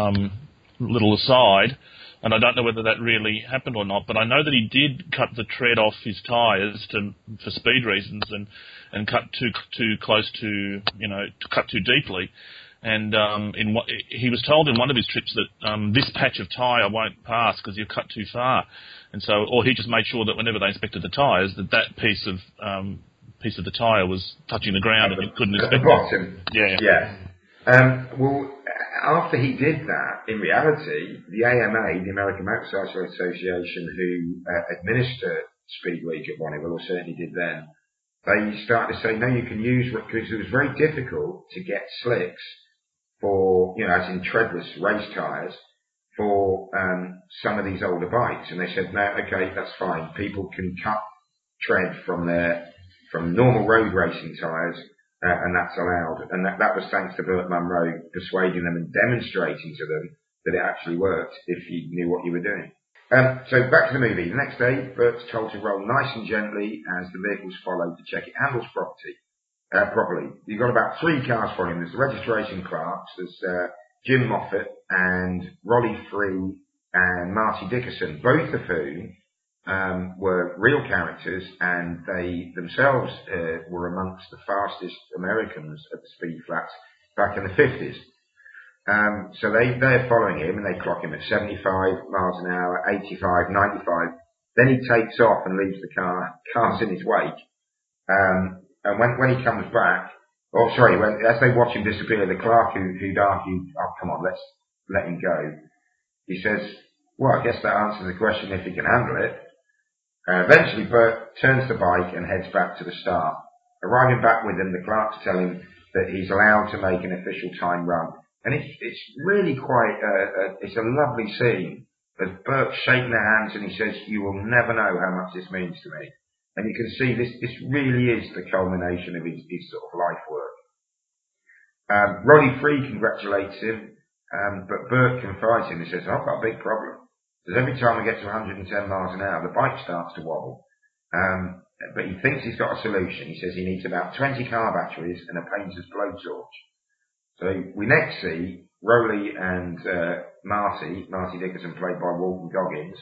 aside, and I don't know whether that really happened or not, but I know that he did cut the tread off his tyres for speed reasons and cut too close to cut too deeply. And he was told in one of his trips that this patch of tyre won't pass because you've cut too far, and so, or he just made sure that whenever they inspected the tyres, that piece of the tyre was touching the ground and you couldn't inspect the bottom. Yeah. Well, after he did that, in reality, the AMA, the American Motorcycle Association, who administer Speed Week at Bonneville, or certainly did then, they started to say, no, you can use, because it was very difficult to get slicks for, as in treadless race tyres, for some of these older bikes. And they said, no, okay, that's fine. People can cut tread from normal road racing tyres, and that's allowed. And that was thanks to Bert Munro persuading them and demonstrating to them that it actually worked if you knew what you were doing. So back to the movie. The next day, Bert's told to roll nice and gently as the vehicle's followed to check it handles properly. You've got about 3 cars following. There's the registration clerks, there's Jim Moffat and Rolly Free and Marty Dickerson, both of whom were real characters, and they themselves were amongst the fastest Americans at the speed flats back in the 50s. So they're following him, and they clock him at 75 miles an hour, 85, 95. Then he takes off and leaves the cars in his wake. And when he comes back, as they watch him disappear, the clerk who'd argued, oh, come on, let's let him go, he says, well, I guess that answers the question if he can handle it. Eventually, Bert turns the bike and heads back to the start. Arriving back with him, the clerks tell him that he's allowed to make an official time run. And it's really quite, it's a lovely scene. As Bert's shaking their hands and he says, you will never know how much this means to me. And you can see this really is the culmination of his sort of life work. Rolly Free congratulates him, but Bert confides in him and says, I've got a big problem. Because every time I get to 110 miles an hour, the bike starts to wobble. But he thinks he's got a solution. He says he needs about 20 car batteries and a painter's blowtorch. So we next see Rolly and Marty Dickerson, played by Walton Goggins.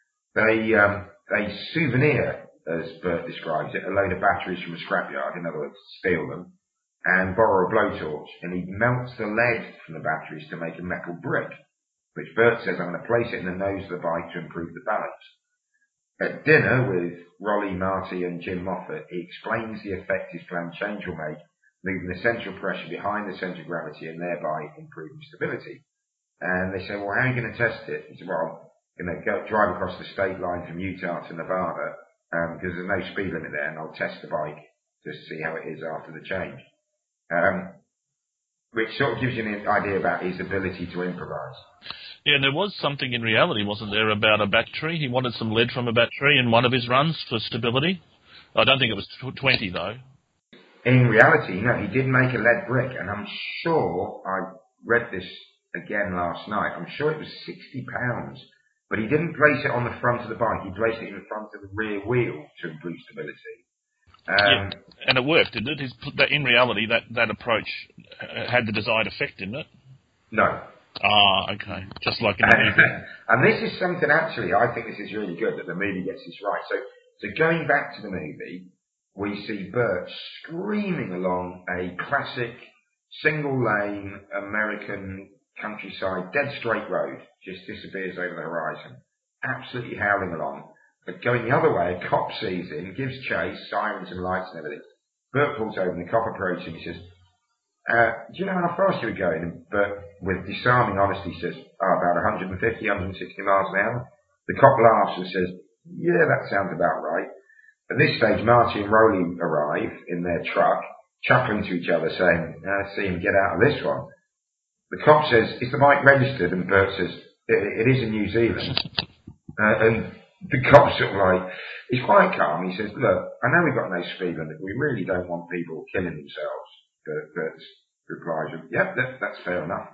They souvenir, as Bert describes it, a load of batteries from a scrapyard, in other words, steal them, and borrow a blowtorch. And he melts the lead from the batteries to make a metal brick, which Bert says, I'm going to place it in the nose of the bike to improve the balance. At dinner with Rolly, Marty and Jim Moffat, he explains the effect his planned change will make, moving the central pressure behind the centre of gravity and thereby improving stability. And they say, well, how are you going to test it? He said, well, I'm going to drive across the state line from Utah to Nevada, because there's no speed limit there, and I'll test the bike just to see how it is after the change. Which sort of gives you an idea about his ability to improvise. Yeah, and there was something in reality, wasn't there, about a battery? He wanted some lead from a battery in one of his runs for stability. I don't think it was 20, though. In reality, no, he did make a lead brick, and I'm sure, I read this again last night, I'm sure it was 60 pounds. But he didn't place it on the front of the bike, he placed it in front of the rear wheel to improve stability. Yeah, and it worked, didn't it? In reality, that approach had the desired effect, didn't it? No. Ah, okay. Just like in the movie. And this is something, actually, I think this is really good that the movie gets this right. So going back to the movie, we see Bert screaming along a classic single-lane American countryside, dead straight road, just disappears over the horizon. Absolutely howling along. But going the other way, a cop sees him, gives chase, sirens and lights and everything. Bert pulls over and the cop approaches him. He says, do you know how fast you were going? And Bert, with disarming honesty, says, about 150, 160 miles an hour. The cop laughs and says, yeah, that sounds about right. At this stage, Marty and Rowley arrive in their truck, chuckling to each other, saying, see him get out of this one. The cop says, is the bike registered? And Bert says, it is in New Zealand. And the cop's sort of like, he's quite calm. He says, look, I know we've got no speed limit. We really don't want people killing themselves. Bert replies, yep, that's fair enough.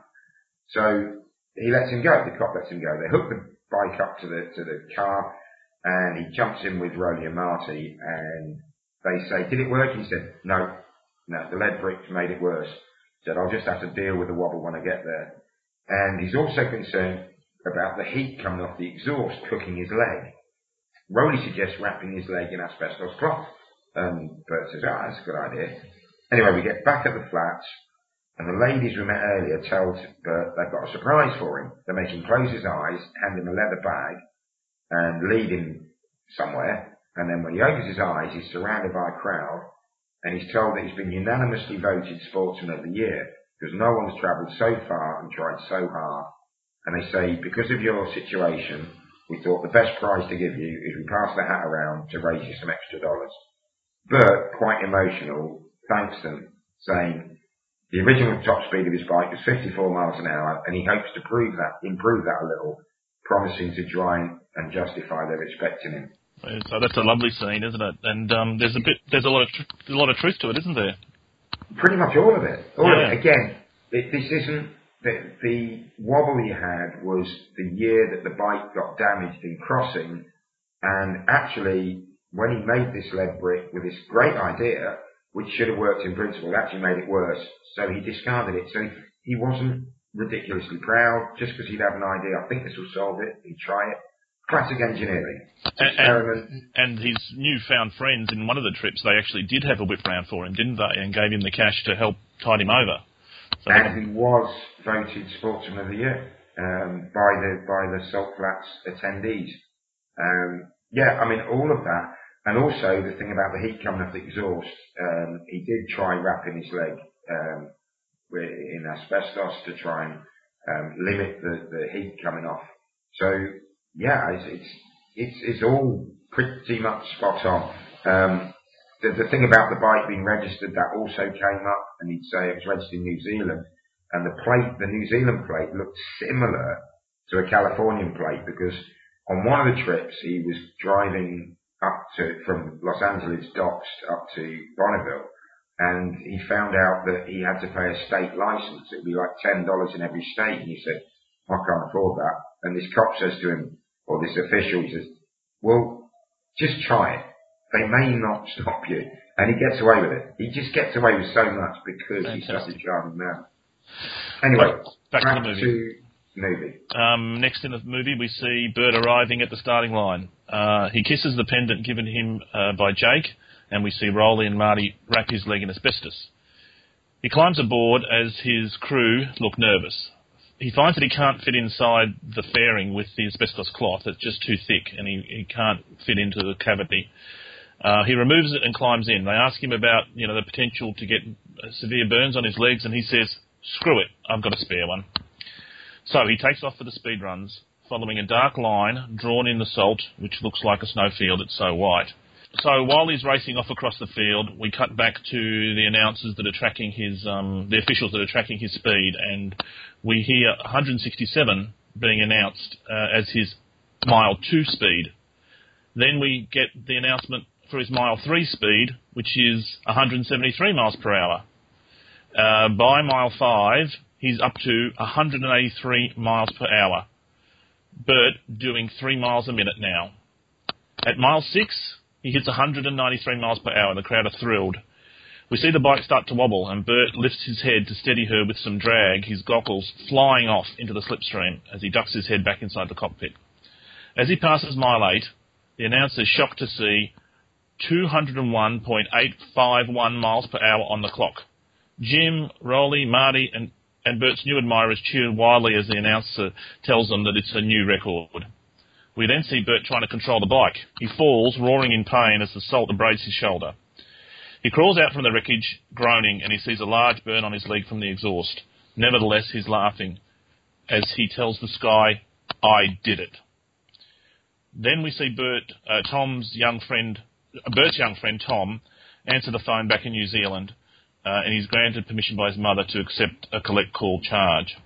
So he lets him go. The cop lets him go. They hook the bike up to the car, and he jumps in with Rowley and Marty, and they say, did it work? He said, no, the lead bricks made it worse. He said, I'll just have to deal with the wobble when I get there. And he's also concerned about the heat coming off the exhaust cooking his leg. Rowley suggests wrapping his leg in asbestos cloth. And Bert says, that's a good idea. Anyway, we get back at the flats, and the ladies we met earlier tell Bert they've got a surprise for him. They make him close his eyes, hand him a leather bag, and lead him somewhere. And then when he opens his eyes, he's surrounded by a crowd, and he's told that he's been unanimously voted Sportsman of the Year, because no one's travelled so far and tried so hard. And they say, because of your situation, we thought the best prize to give you is we pass the hat around to raise you some extra dollars. Bert, quite emotional, thanks them, saying the original top speed of his bike was 54 miles an hour, and he hopes to improve that a little, promising to try and justify their respect in him. So that's a lovely scene, isn't it? And there's a lot of truth to it, isn't there? Pretty much all of it. All of it. Again, this isn't the wobble he had was the year that the bike got damaged in crossing, and actually when he made this lead brick with this great idea, which should have worked in principle, it actually made it worse. So he discarded it. So he wasn't ridiculously proud just because he'd have an idea. I think this will solve it. He'd try it. Classic engineering. And his newfound friends in one of the trips, they actually did have a whip round for him, didn't they? And gave him the cash to help tide him over. So and he was voted Sportsman of the Year by the Salt Flats attendees. I mean, all of that. And also the thing about the heat coming off the exhaust, he did try wrapping his leg in asbestos to try and limit the heat coming off. So yeah, it's all pretty much spot on. The thing about the bike being registered, that also came up, and he'd say it was registered in New Zealand, and the New Zealand plate looked similar to a Californian plate, because on one of the trips he was driving from Los Angeles docks up to Bonneville, and he found out that he had to pay a state license. It would be like $10 in every state, and he said, I can't afford that. And this cop says to him, or this official, he says, well, just try it. They may not stop you. And he gets away with it. He just gets away with so much because he's such a charming man. Anyway, back to the movie. Next in the movie, we see Bert arriving at the starting line. He kisses the pendant given him by Jake, and we see Rowley and Marty wrap his leg in asbestos. He climbs aboard as his crew look nervous. He finds that he can't fit inside the fairing with the asbestos cloth. It's just too thick, and he can't fit into the cavity. He removes it and climbs in. They ask him about, the potential to get severe burns on his legs, and he says, screw it, I've got a spare one. So he takes off for the speed runs, following a dark line drawn in the salt, which looks like a snowfield, it's so white. So while he's racing off across the field, we cut back to the announcers that are tracking the officials that are tracking his speed, and we hear 167 being announced as his mile 2 speed. Then we get the announcement for his mile 3 speed, which is 173 miles per hour. By mile 5, he's up to 183 miles per hour. Bert doing 3 miles a minute now. At mile 6, he hits 193 miles per hour. The crowd are thrilled. We see the bike start to wobble, and Bert lifts his head to steady her with some drag, his goggles flying off into the slipstream as he ducks his head back inside the cockpit. As he passes mile 8, the announcer is shocked to see 201.851 miles per hour on the clock. Jim, Rolly, Marty, and Bert's new admirers cheer wildly as the announcer tells them that it's a new record. We then see Bert trying to control the bike. He falls, roaring in pain as the salt abrades his shoulder. He crawls out from the wreckage, groaning, and he sees a large burn on his leg from the exhaust. Nevertheless, he's laughing as he tells the sky, "I did it." Then we see Bert's young friend Tom answer the phone back in New Zealand, and he's granted permission by his mother to accept a collect.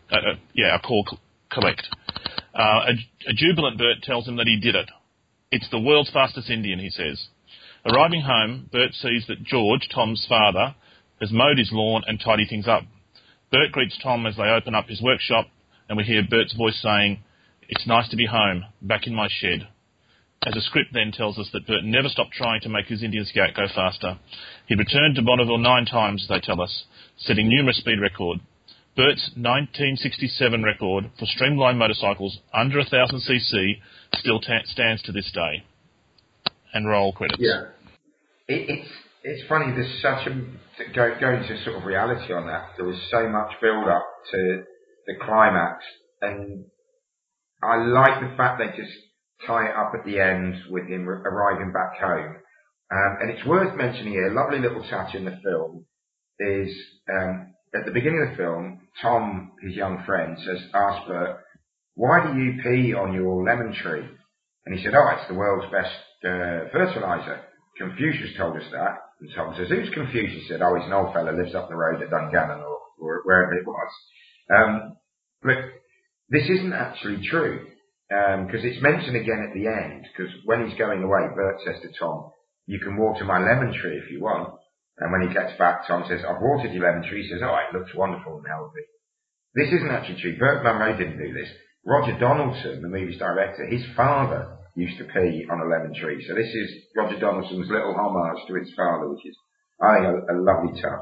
A jubilant Bert tells him that he did it. "It's the world's fastest Indian," he says. Arriving home, Bert sees that George, Tom's father, has mowed his lawn and tidied things up. Bert greets Tom as they open up his workshop, and we hear Bert's voice saying, "It's nice to be home, back in my shed." As a script then tells us that Bert never stopped trying to make his Indian Scout go faster. He returned to Bonneville 9 times, they tell us, setting numerous speed records. Bert's 1967 record for streamlined motorcycles under 1,000cc still stands to this day. And roll credits. Yeah. It's funny, there's such a... Going to sort of reality on that, there was so much build-up to the climax, and I like the fact they just tie it up at the end with him arriving back home. And it's worth mentioning here, a lovely little touch in the film is... at the beginning of the film, Tom, his young friend, asks Bert, "Why do you pee on your lemon tree?" And he said, "Oh, it's the world's best fertiliser. Confucius told us that." And Tom says, "Who's Confucius?" He said, "Oh, he's an old fella, lives up the road at Dungannon or wherever it was." But this isn't actually true, because it's mentioned again at the end, because when he's going away, Bert says to Tom, "You can water my lemon tree if you want." And when he gets back, Tom says, "I've watered your lemon tree." He says, "Oh, it looks wonderful and healthy." This isn't actually true. Burt Munro didn't do this. Roger Donaldson, the movie's director, his father used to pee on a lemon tree. So this is Roger Donaldson's little homage to his father, which is, I think, a lovely touch.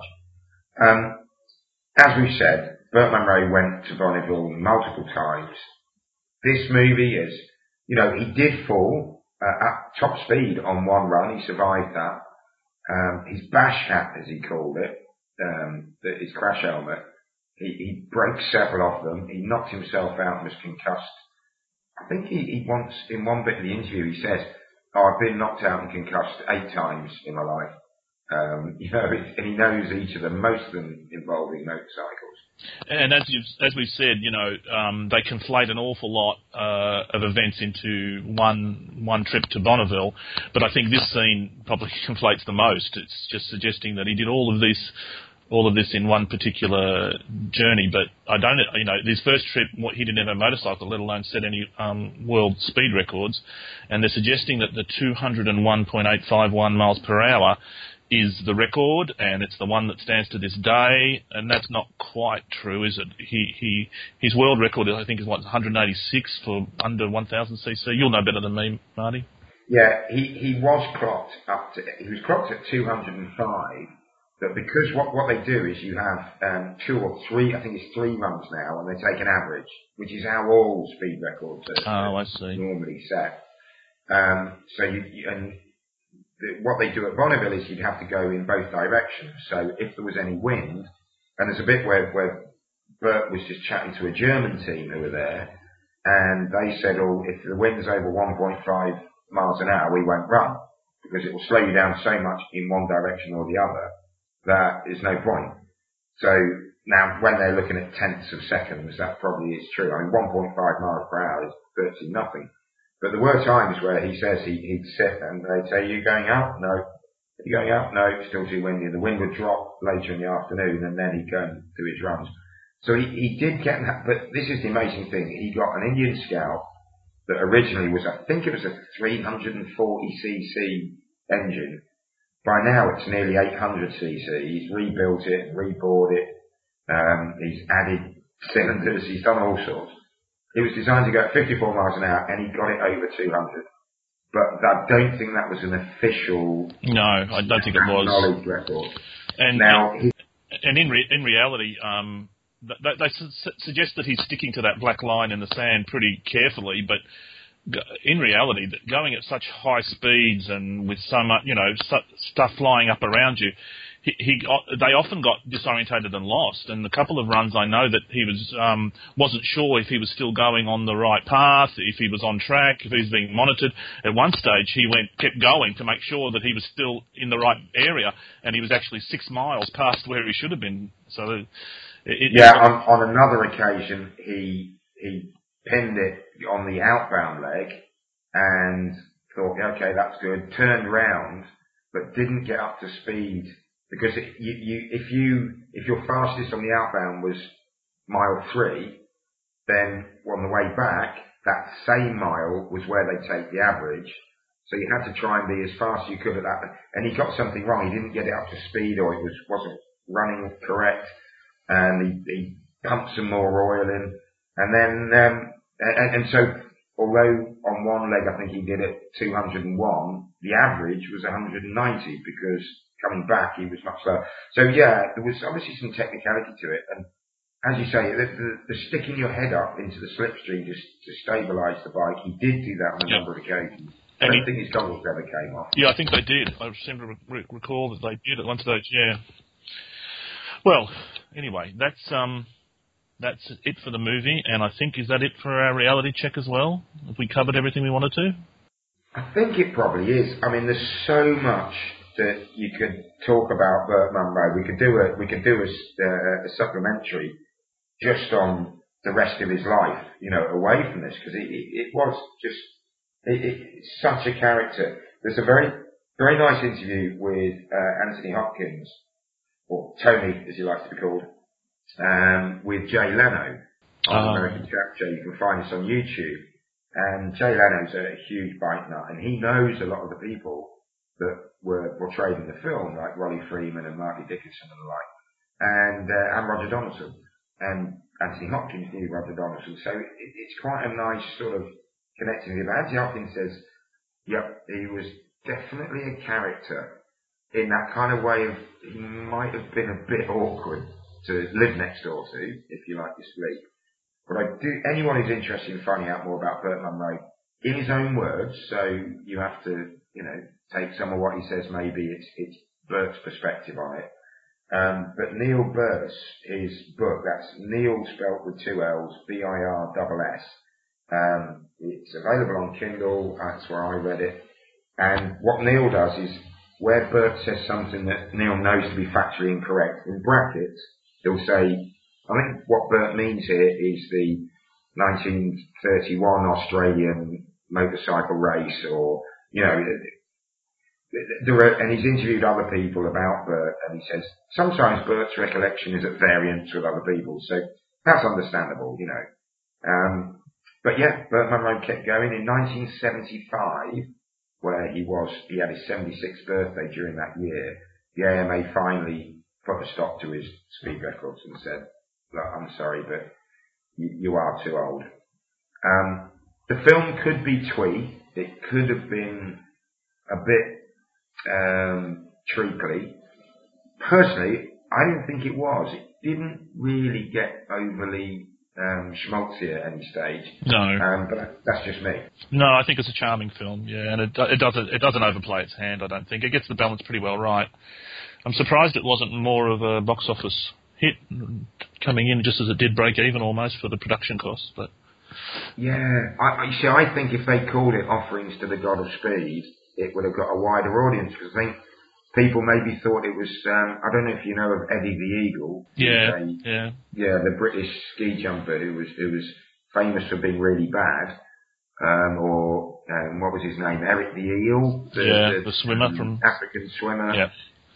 As we've said, Burt Munro went to Bonneville multiple times. This movie is, he did fall at top speed on one run. He survived that. His bash hat, as he called it, his crash helmet, he broke several of them. He knocked himself out and was concussed. I think he once, in one bit of the interview, he says, "I've been knocked out and concussed 8 times in my life." And he knows each of them, most of them involving motorcycles. And as we've said, they conflate an awful lot of events into one trip to Bonneville, but I think this scene probably conflates the most. It's just suggesting that he did all of this in one particular journey, but I don't, his first trip, he didn't have a motorcycle, let alone set any world speed records, and they're suggesting that the 201.851 miles per hour is the record, and it's the one that stands to this day, and that's not quite true, is it? His world record, I think, is 186 for under 1,000cc. You'll know better than me, Marty. Yeah, he was clocked at 205, but because what they do is you have 2 or 3, I think it's 3 runs now, and they take an average, which is how all speed records are normally set. What they do at Bonneville is you'd have to go in both directions. So if there was any wind, and there's a bit where Bert was just chatting to a German team who were there, and they said, "Oh, if the wind's over 1.5 miles an hour, we won't run, because it will slow you down so much in one direction or the other that there's no point." So now, when they're looking at tenths of seconds, that probably is true. I mean, 1.5 miles per hour is virtually nothing. But there were times where he says he'd sit and they'd say, "Are you going out?" "No." "Are you going out?" "No, it's still too windy." The wind would drop later in the afternoon, and then he'd go and do his runs. So he did get that. But this is the amazing thing. He got an Indian Scout that originally was, I think it was a 340cc engine. By now it's nearly 800cc. He's rebuilt it, rebored it. He's added cylinders. He's done all sorts. It was designed to go at 54 miles an hour, and he got it over 200. But I don't think that was an official... No, I don't think it was. ...knowledge record. And now, and in reality, they suggest that he's sticking to that black line in the sand pretty carefully, but in reality, going at such high speeds and with so much, stuff flying up around you, they often got disorientated and lost. And a couple of runs, I know that he wasn't sure if he was still going on the right path, if he was on track, if he was being monitored. At one stage, he kept going to make sure that he was still in the right area, and he was actually 6 miles past where he should have been. So, on another occasion, he pinned it on the outbound leg and thought, okay, that's good. Turned round, but didn't get up to speed. Because if your fastest on the outbound was mile 3, then on the way back, that same mile was where they take the average. So you had to try and be as fast as you could at that. And he got something wrong. He didn't get it up to speed, or it wasn't running correct. And he pumped some more oil in. And then, and so, although on one leg I think he did it 201, the average was 190 because coming back he was much slower. So yeah, there was obviously some technicality to it. And as you say, the sticking your head up into the slipstream just to stabilise the bike, he did do that on a number of occasions. I don't think his goggles ever came off. Yeah, I think they did. I seem to recall that they did at one stage, yeah. Well, anyway, that's it for the movie, and I think, is that it for our reality check as well? Have we covered everything we wanted to? I think it probably is. I mean, there's so much that you could talk about Burt Munro. We could do a supplementary just on the rest of his life, away from this, because it was just it's such a character. There's a very, very nice interview with Anthony Hopkins, or Tony, as he likes to be called, with Jay Leno on American Chap Show. You can find this on YouTube. And Jay Leno's a huge bike nut, and he knows a lot of the people that were portrayed in the film, like Rollie Freeman and Marty Dickinson and the like, and Roger Donaldson. And Anthony Hopkins knew Roger Donaldson, so it's quite a nice sort of connecting with him. Anthony Hopkins says, yep, he was definitely a character in that kind of way of, he might have been a bit awkward to live next door to, if you like your sleep. But anyone who's interested in finding out more about Burt Munro, in his own words, so you have to, take some of what he says, maybe it's Burt's perspective on it. But Neil Burse, his book, that's Neil spelt with 2 L's, BIRSS. It's available on Kindle, that's where I read it. And what Neil does is, where Burt says something that Neil knows to be factually incorrect, in brackets, he'll say, I think what Burt means here is the 1931 Australian motorcycle race, or, and he's interviewed other people about Burt, and he says, sometimes Burt's recollection is at variance with other people's, so that's understandable, But yeah, Burt Munro kept going. In 1975, where he had his 76th birthday during that year, the AMA finally put a stop to his speed records and said, look, I'm sorry, but you are too old. The film could be twee. It could have been a bit treacly. Personally, I didn't think it was. It didn't really get overly schmaltzy at any stage. No. But that's just me. No, I think it's a charming film, yeah, and it doesn't overplay its hand, I don't think. It gets the balance pretty well right. I'm surprised it wasn't more of a box office hit, coming in just as it did break even almost for the production costs. But yeah, I think if they called it Offerings to the God of Speed, it would have got a wider audience, because I think people maybe thought it was, I don't know if you know of Eddie the Eagle. Yeah. Yeah, the British ski jumper who was famous for being really bad. What was his name? Eric the Eel? The swimmer from African swimmer. Yeah.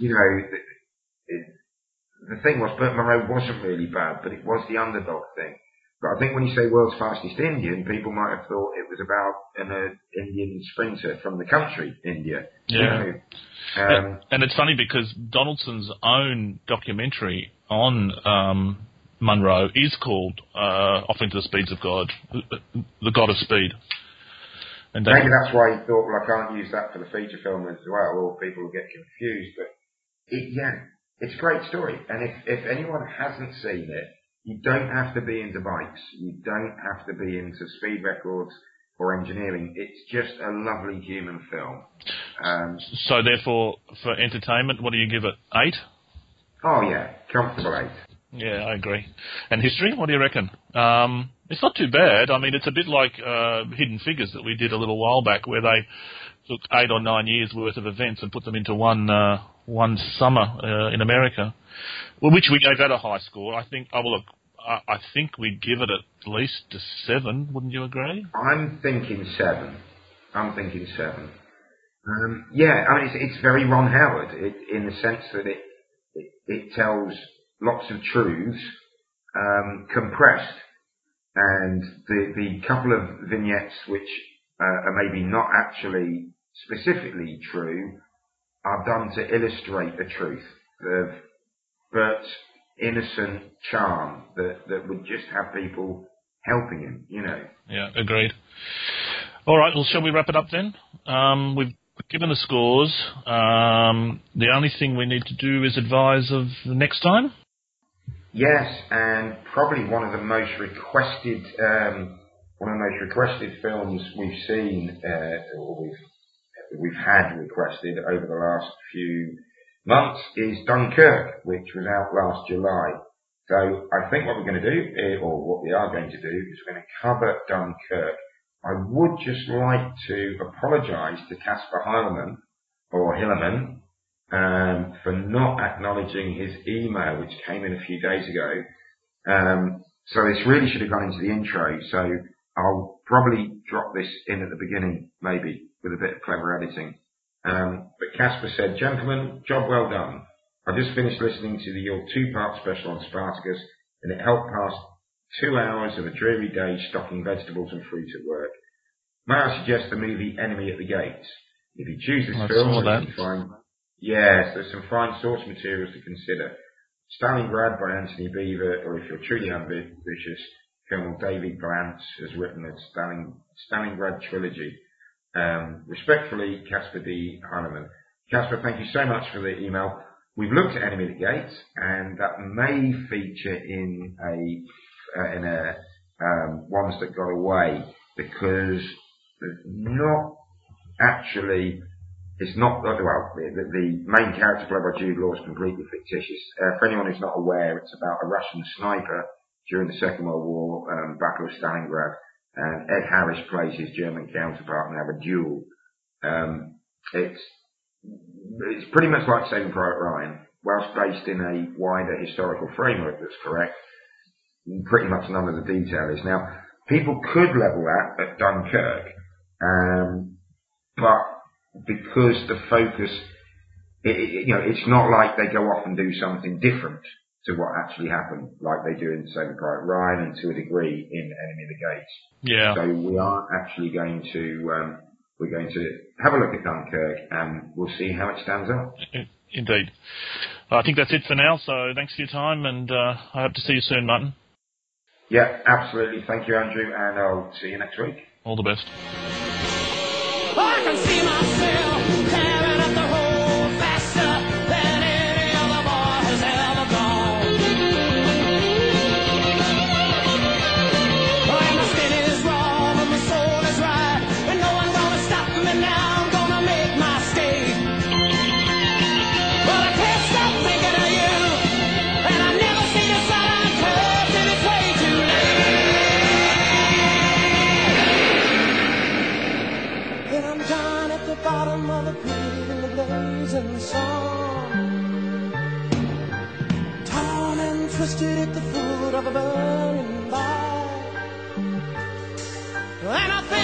The thing was, Burt Munro wasn't really bad, but it was the underdog thing. But I think when you say World's Fastest Indian, people might have thought it was about an Indian sprinter from the country, India. Yeah. And it's funny because Donaldson's own documentary on Munro is called Offering to the Speeds of God, the God of Speed. And maybe that's why he thought, well, I can't use that for the feature film as well, or people will get confused. But it's a great story. And if anyone hasn't seen it, you don't have to be into bikes. You don't have to be into speed records or engineering. It's just a lovely human film. So therefore, for entertainment, what do you give it? 8? Oh yeah, comfortable 8. Yeah, I agree. And history, what do you reckon? It's not too bad. I mean, it's a bit like Hidden Figures that we did a little while back, where they took 8 or 9 years worth of events and put them into one summer in America, which we gave that a high score. I think. Oh, well, look, I think we'd give it at least a 7. Wouldn't you agree? I'm thinking 7. Yeah, I mean, it's very Ron Howard in the sense that it tells lots of truths compressed, and the couple of vignettes which are maybe not actually specifically true are done to illustrate the truth of Bert's innocent charm that would just have people helping him, you know. Yeah, agreed. All right, well, shall we wrap it up then? We've given the scores. The only thing we need to do is advise of the next time. Yes, and probably one of the most requested films we've seen, or we've had requested over the last few months, is Dunkirk, which was out last July. So I think what we're going to do, or what we are going to do, is we're going to cover Dunkirk. I would just like to apologise to Caspar Hillerman, for not acknowledging his email, which came in a few days ago. So this really should have gone into the intro, so I'll probably drop this in at the beginning, maybe, with a bit of clever editing. But Caspar said, "Gentlemen, job well done. I just finished listening to your 2-part special on Spartacus, and it helped pass 2 hours of a dreary day stocking vegetables and fruit at work. May I suggest the movie Enemy at the Gates? If you choose this film, there's some fine source materials to consider. Stalingrad by Anthony Beevor, or if you're truly ambitious, Colonel David Glantz has written a Stalingrad trilogy. Respectfully, Caspar D. Heinemann." Caspar, thank you so much for the email. We've looked at Enemy at the Gates, and that may feature in a Ones That Got Away, because the main character played by Jude Law is completely fictitious. For anyone who's not aware, it's about a Russian sniper during the Second World War, Battle of Stalingrad, and Ed Harris plays his German counterpart and have a duel. It's pretty much like Saving Private Ryan, whilst based in a wider historical framework that's correct. Pretty much none of the detail is. Now, people could level that at Dunkirk, but because the focus, it's not like they go off and do something different to what actually happened, like they do in Saving Private Ryan and to a degree in Enemy of the Gates. Yeah. So we are actually going to have a look at Dunkirk, and we'll see how it stands up. Indeed. I think that's it for now. So thanks for your time, and I hope to see you soon, Martin. Yeah, absolutely. Thank you, Andrew, and I'll see you next week. All the best. I can see myself tearing up the road faster than any other boy has ever gone. And my skin is raw, but my soul is right, and no one's gonna stop me now. I'm gonna make my escape. But I can't stop thinking of you, and I've never seen a sign curved, and it's way too late. And I'm down at the bottom of the pit in the blazing sun, torn and twisted at the foot of a burning bar. And I think